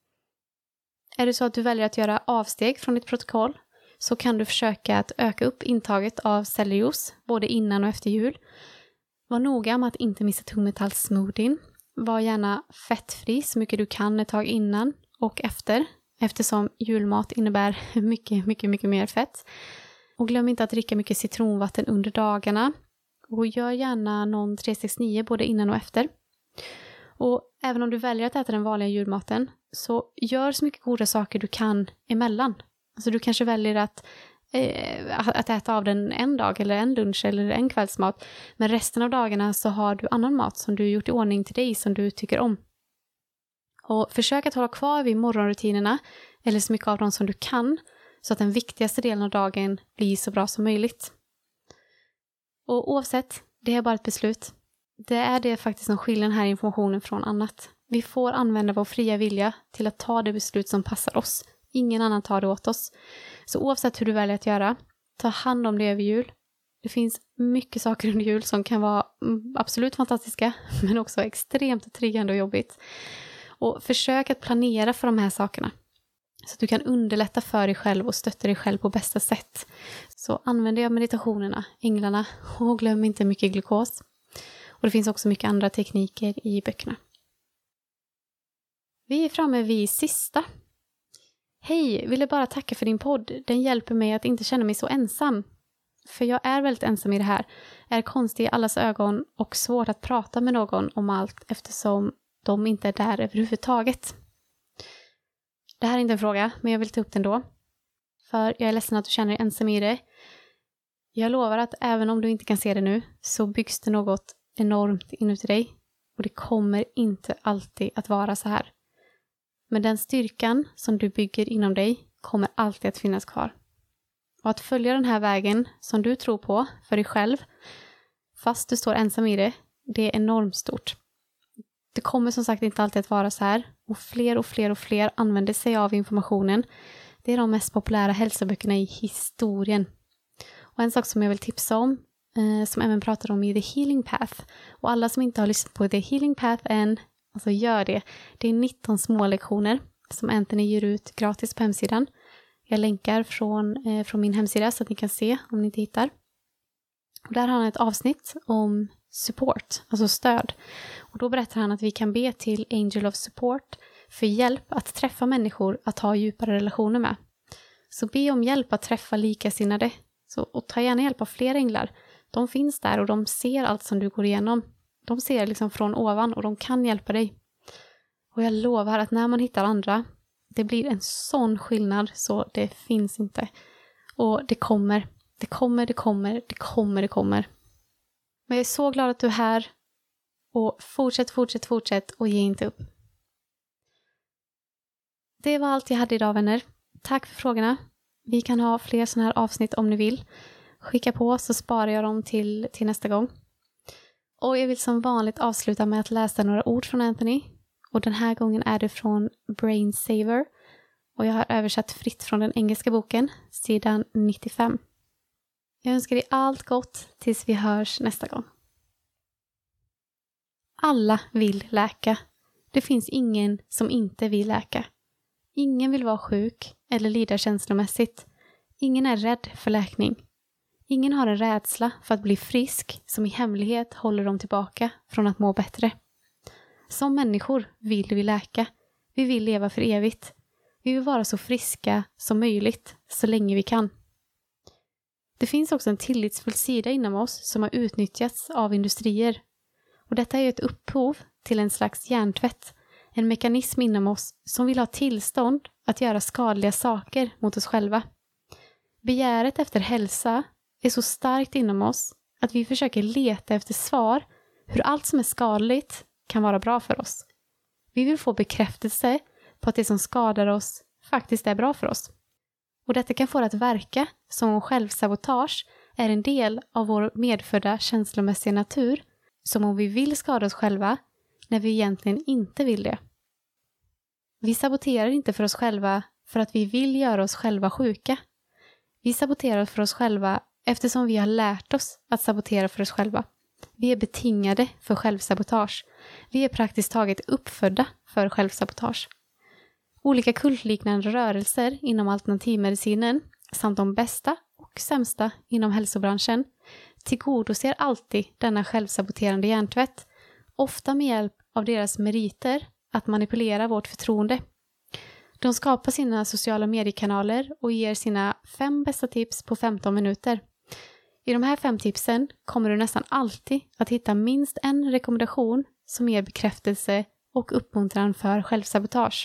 Är det så att du väljer att göra avsteg från ditt protokoll så kan du försöka att öka upp intaget av sellerijuice både innan och efter jul. Var noga med att inte missa tungmetallssmoothien Var gärna fettfri så mycket du kan ett tag innan och efter. Eftersom julmat innebär mycket, mycket, mycket mer fett. Och glöm inte att dricka mycket citronvatten under dagarna. Och gör gärna någon tre sextionio både innan och efter. Och även om du väljer att äta den vanliga julmaten, så gör så mycket goda saker du kan emellan. Alltså du kanske väljer att, eh, att äta av den en dag eller en lunch eller en kvällsmat. Men resten av dagarna så har du annan mat som du gjort i ordning till dig som du tycker om. Och försök att hålla kvar vid morgonrutinerna eller så mycket av dem som du kan så att den viktigaste delen av dagen blir så bra som möjligt. Och oavsett, det är bara ett beslut. Det är det faktiskt som skiljer den här informationen från annat. Vi får använda vår fria vilja till att ta det beslut som passar oss. Ingen annan tar det åt oss. Så oavsett hur du väljer att göra, ta hand om det över jul. Det finns mycket saker under jul som kan vara absolut fantastiska, men också extremt triggande och jobbigt. Och försök att planera för de här sakerna. Så att du kan underlätta för dig själv och stötta dig själv på bästa sätt. Så använd dig av meditationerna, änglarna och glöm inte mycket glukos. Och det finns också mycket andra tekniker i böckerna. Vi är framme vid sista. Hej, ville bara tacka för din podd. Den hjälper mig att inte känna mig så ensam. För jag är väldigt ensam i det här. Är konstig i allas ögon och svårt att prata med någon om allt eftersom de inte är där överhuvudtaget. Det här är inte en fråga, men jag vill ta upp den då. För jag är ledsen att du känner dig ensam i det. Jag lovar att även om du inte kan se det nu så byggs det något enormt inuti dig. Och det kommer inte alltid att vara så här. Men den styrkan som du bygger inom dig kommer alltid att finnas kvar. Och att följa den här vägen som du tror på för dig själv, fast du står ensam i det, det är enormt stort. Det kommer som sagt inte alltid att vara så här. Och fler och fler och fler använder sig av informationen. Det är de mest populära hälsoböckerna i historien. Och en sak som jag vill tipsa om, eh, som även pratar om i The Healing Path. Och alla som inte har lyssnat på The Healing Path än, alltså gör det. Det är nitton små lektioner som Anthony ger ut gratis på hemsidan. Jag länkar från, eh, från min hemsida så att ni kan se om ni inte hittar. Och där har han ett avsnitt om support, alltså stöd. Och då berättar han att vi kan be till Angel of Support för hjälp att träffa människor att ha djupare relationer med. Så be om hjälp att träffa likasinnade. Så, och ta gärna hjälp av fler änglar. De finns där och de ser allt som du går igenom. De ser liksom från ovan och de kan hjälpa dig. Och jag lovar att när man hittar andra, det blir en sån skillnad så det finns inte. Och det kommer, det kommer, det kommer, det kommer, det kommer. Men jag är så glad att du är här. Och fortsätt, fortsätt, fortsätt och ge inte upp. Det var allt jag hade idag, vänner. Tack för frågorna. Vi kan ha fler sådana här avsnitt om ni vill. Skicka på så sparar jag dem till, till nästa gång. Och jag vill som vanligt avsluta med att läsa några ord från Anthony. Och den här gången är det från Brain Saver. Och jag har översatt fritt från den engelska boken, sidan nittiofem. Jag önskar dig allt gott tills vi hörs nästa gång. Alla vill läka. Det finns ingen som inte vill läka. Ingen vill vara sjuk eller lida känslomässigt. Ingen är rädd för läkning. Ingen har en rädsla för att bli frisk som i hemlighet håller dem tillbaka från att må bättre. Som människor vill vi läka. Vi vill leva för evigt. Vi vill vara så friska som möjligt så länge vi kan. Det finns också en tillitsfull sida inom oss som har utnyttjats av industrier. Och detta är ju ett upphov till en slags hjärntvätt. En mekanism inom oss som vill ha tillstånd att göra skadliga saker mot oss själva. Begäret efter hälsa är så starkt inom oss att vi försöker leta efter svar hur allt som är skadligt kan vara bra för oss. Vi vill få bekräftelse på att det som skadar oss faktiskt är bra för oss. Och detta kan få det att verka som om självsabotage är en del av vår medfödda känslomässiga natur, som om vi vill skada oss själva när vi egentligen inte vill det. Vi saboterar inte för oss själva för att vi vill göra oss själva sjuka. Vi saboterar för oss själva eftersom vi har lärt oss att sabotera för oss själva. Vi är betingade för självsabotage. Vi är praktiskt taget uppfödda för självsabotage. Olika kultliknande rörelser inom alternativmedicinen samt de bästa och sämsta inom hälsobranschen tillgodoser alltid denna självsaboterande hjärntvätt, ofta med hjälp av deras meriter att manipulera vårt förtroende. De skapar sina sociala mediekanaler och ger sina fem bästa tips på femton minuter. I de här fem tipsen kommer du nästan alltid att hitta minst en rekommendation som ger bekräftelse och uppmuntran för självsabotage.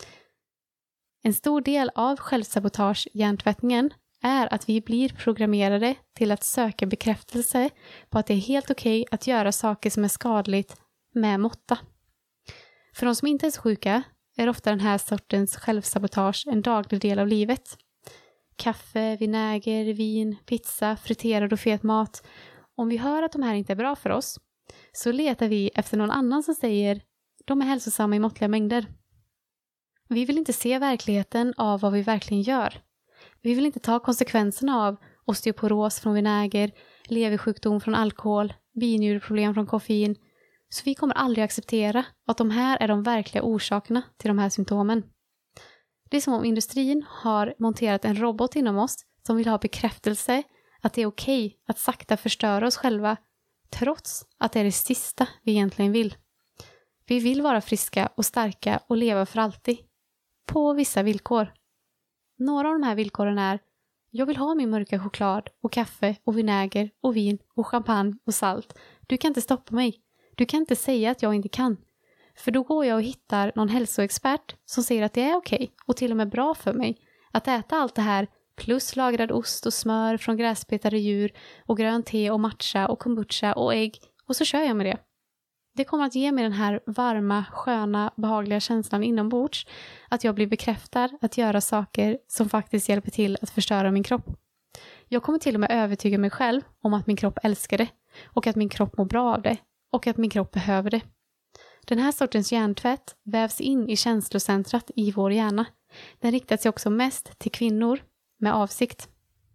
En stor del av självsabotage-hjärntvättningen är att vi blir programmerade till att söka bekräftelse på att det är helt okej att göra saker som är skadligt med måtta. För de som inte är så sjuka är ofta den här sortens självsabotage en daglig del av livet. Kaffe, vinäger, vin, pizza, friterad och fet mat. Om vi hör att de här inte är bra för oss så letar vi efter någon annan som säger de är hälsosamma i måttliga mängder. Vi vill inte se verkligheten av vad vi verkligen gör. Vi vill inte ta konsekvenserna av osteoporos från vinäger, leversjukdom från alkohol, binjureproblem från koffein. Så vi kommer aldrig acceptera att de här är de verkliga orsakerna till de här symptomen. Det är som om industrin har monterat en robot inom oss som vill ha bekräftelse att det är okej att sakta förstöra oss själva trots att det är det sista vi egentligen vill. Vi vill vara friska och starka och leva för alltid. På vissa villkor. Några av de här villkoren är: jag vill ha min mörka choklad och kaffe och vinäger och vin och champagne och salt. Du kan inte stoppa mig. Du kan inte säga att jag inte kan. För då går jag och hittar någon hälsoexpert som säger att det är okej och till och med bra för mig att äta allt det här plus lagrad ost och smör från gräsbetade djur och grönt te och matcha och kombucha och ägg, och så kör jag med det. Det kommer att ge mig den här varma, sköna, behagliga känslan inombords att jag blir bekräftad att göra saker som faktiskt hjälper till att förstöra min kropp. Jag kommer till och med övertyga mig själv om att min kropp älskar det och att min kropp mår bra av det och att min kropp behöver det. Den här sortens hjärntvätt vävs in i känslocentrat i vår hjärna. Den riktar sig också mest till kvinnor med avsikt.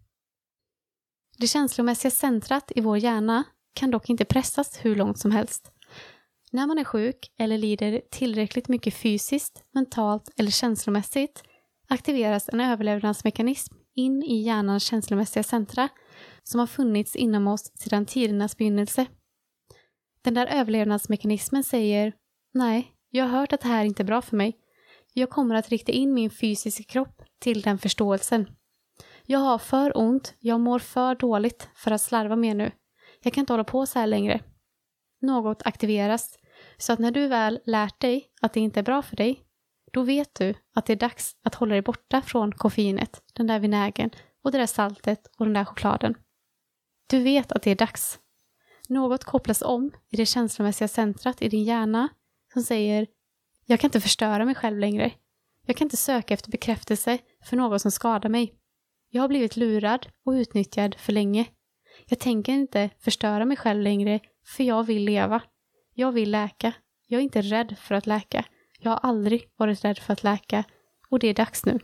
Det känslomässiga centrat i vår hjärna kan dock inte pressas hur långt som helst. När man är sjuk eller lider tillräckligt mycket fysiskt, mentalt eller känslomässigt aktiveras en överlevnadsmekanism in i hjärnans känslomässiga centra som har funnits inom oss sedan tidernas begynnelse. Den där överlevnadsmekanismen säger: nej, jag har hört att det här inte är bra för mig. Jag kommer att rikta in min fysiska kropp till den förståelsen. Jag har för ont, jag mår för dåligt för att slarva mer nu. Jag kan inte hålla på så här längre. Något aktiveras, så att när du väl lärt dig att det inte är bra för dig, då vet du att det är dags att hålla dig borta från koffeinet, den där vinägen och det där saltet och den där chokladen. Du vet att det är dags. Något kopplas om i det känslomässiga centrat i din hjärna som säger: jag kan inte förstöra mig själv längre. Jag kan inte söka efter bekräftelse för något som skadar mig. Jag har blivit lurad och utnyttjad för länge. Jag tänker inte förstöra mig själv längre, för jag vill leva. Jag vill läka. Jag är inte rädd för att läka. Jag har aldrig varit rädd för att läka. Och det är dags nu.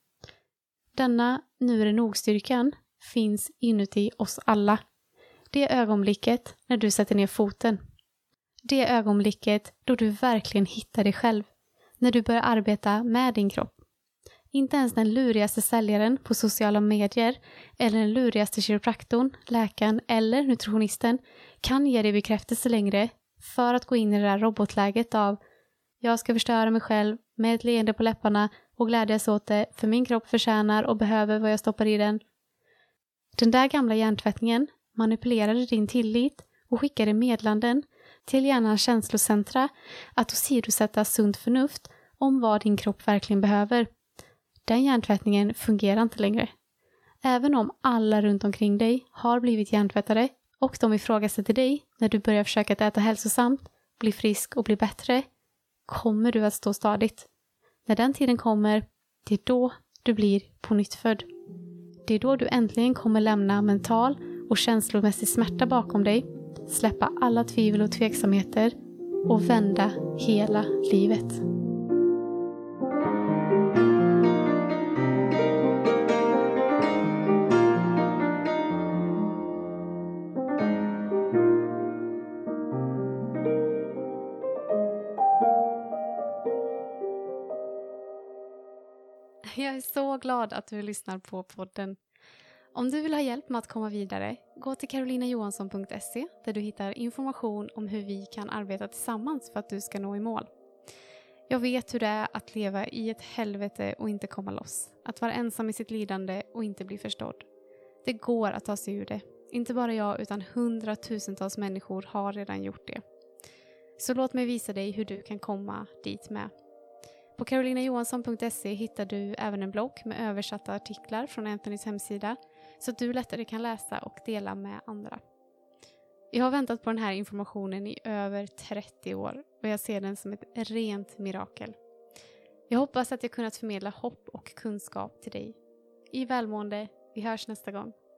Denna nu är det nog-styrkan finns inuti oss alla. Det ögonblicket när du sätter ner foten. Det ögonblicket då du verkligen hittar dig själv. När du börjar arbeta med din kropp. Inte ens den lurigaste säljaren på sociala medier eller den lurigaste kiropraktorn, läkaren eller nutritionisten kan ge dig bekräftelse längre för att gå in i det där robotläget av: jag ska förstöra mig själv med ett leende på läpparna och glädjas åt det, för min kropp förtjänar och behöver vad jag stoppar i den. Den där gamla hjärntvättningen manipulerade din tillit och skickade meddelanden till hjärnans känslocentra att åsidosätta sunt förnuft om vad din kropp verkligen behöver. Den hjärntvättningen fungerar inte längre. Även om alla runt omkring dig har blivit hjärntvättade och de ifrågasätter dig när du börjar försöka att äta hälsosamt, bli frisk och bli bättre, kommer du att stå stadigt. När den tiden kommer, det är då du blir på nytt född. Det är då du äntligen kommer lämna mental och känslomässig smärta bakom dig, släppa alla tvivel och tveksamheter och vända hela livet. Jag är så glad att du lyssnar på podden. Om du vill ha hjälp med att komma vidare, gå till carolina johansson punkt se där du hittar information om hur vi kan arbeta tillsammans för att du ska nå i mål. Jag vet hur det är att leva i ett helvete och inte komma loss. Att vara ensam i sitt lidande och inte bli förstådd. Det går att ta sig ur det. Inte bara jag utan hundratusentals människor har redan gjort det. Så låt mig visa dig hur du kan komma dit med. På carolina johansson punkt se hittar du även en blogg med översatta artiklar från Anthonys hemsida så att du lättare kan läsa och dela med andra. Jag har väntat på den här informationen i över trettio år och jag ser den som ett rent mirakel. Jag hoppas att jag kunnat förmedla hopp och kunskap till dig. I välmående, vi hörs nästa gång.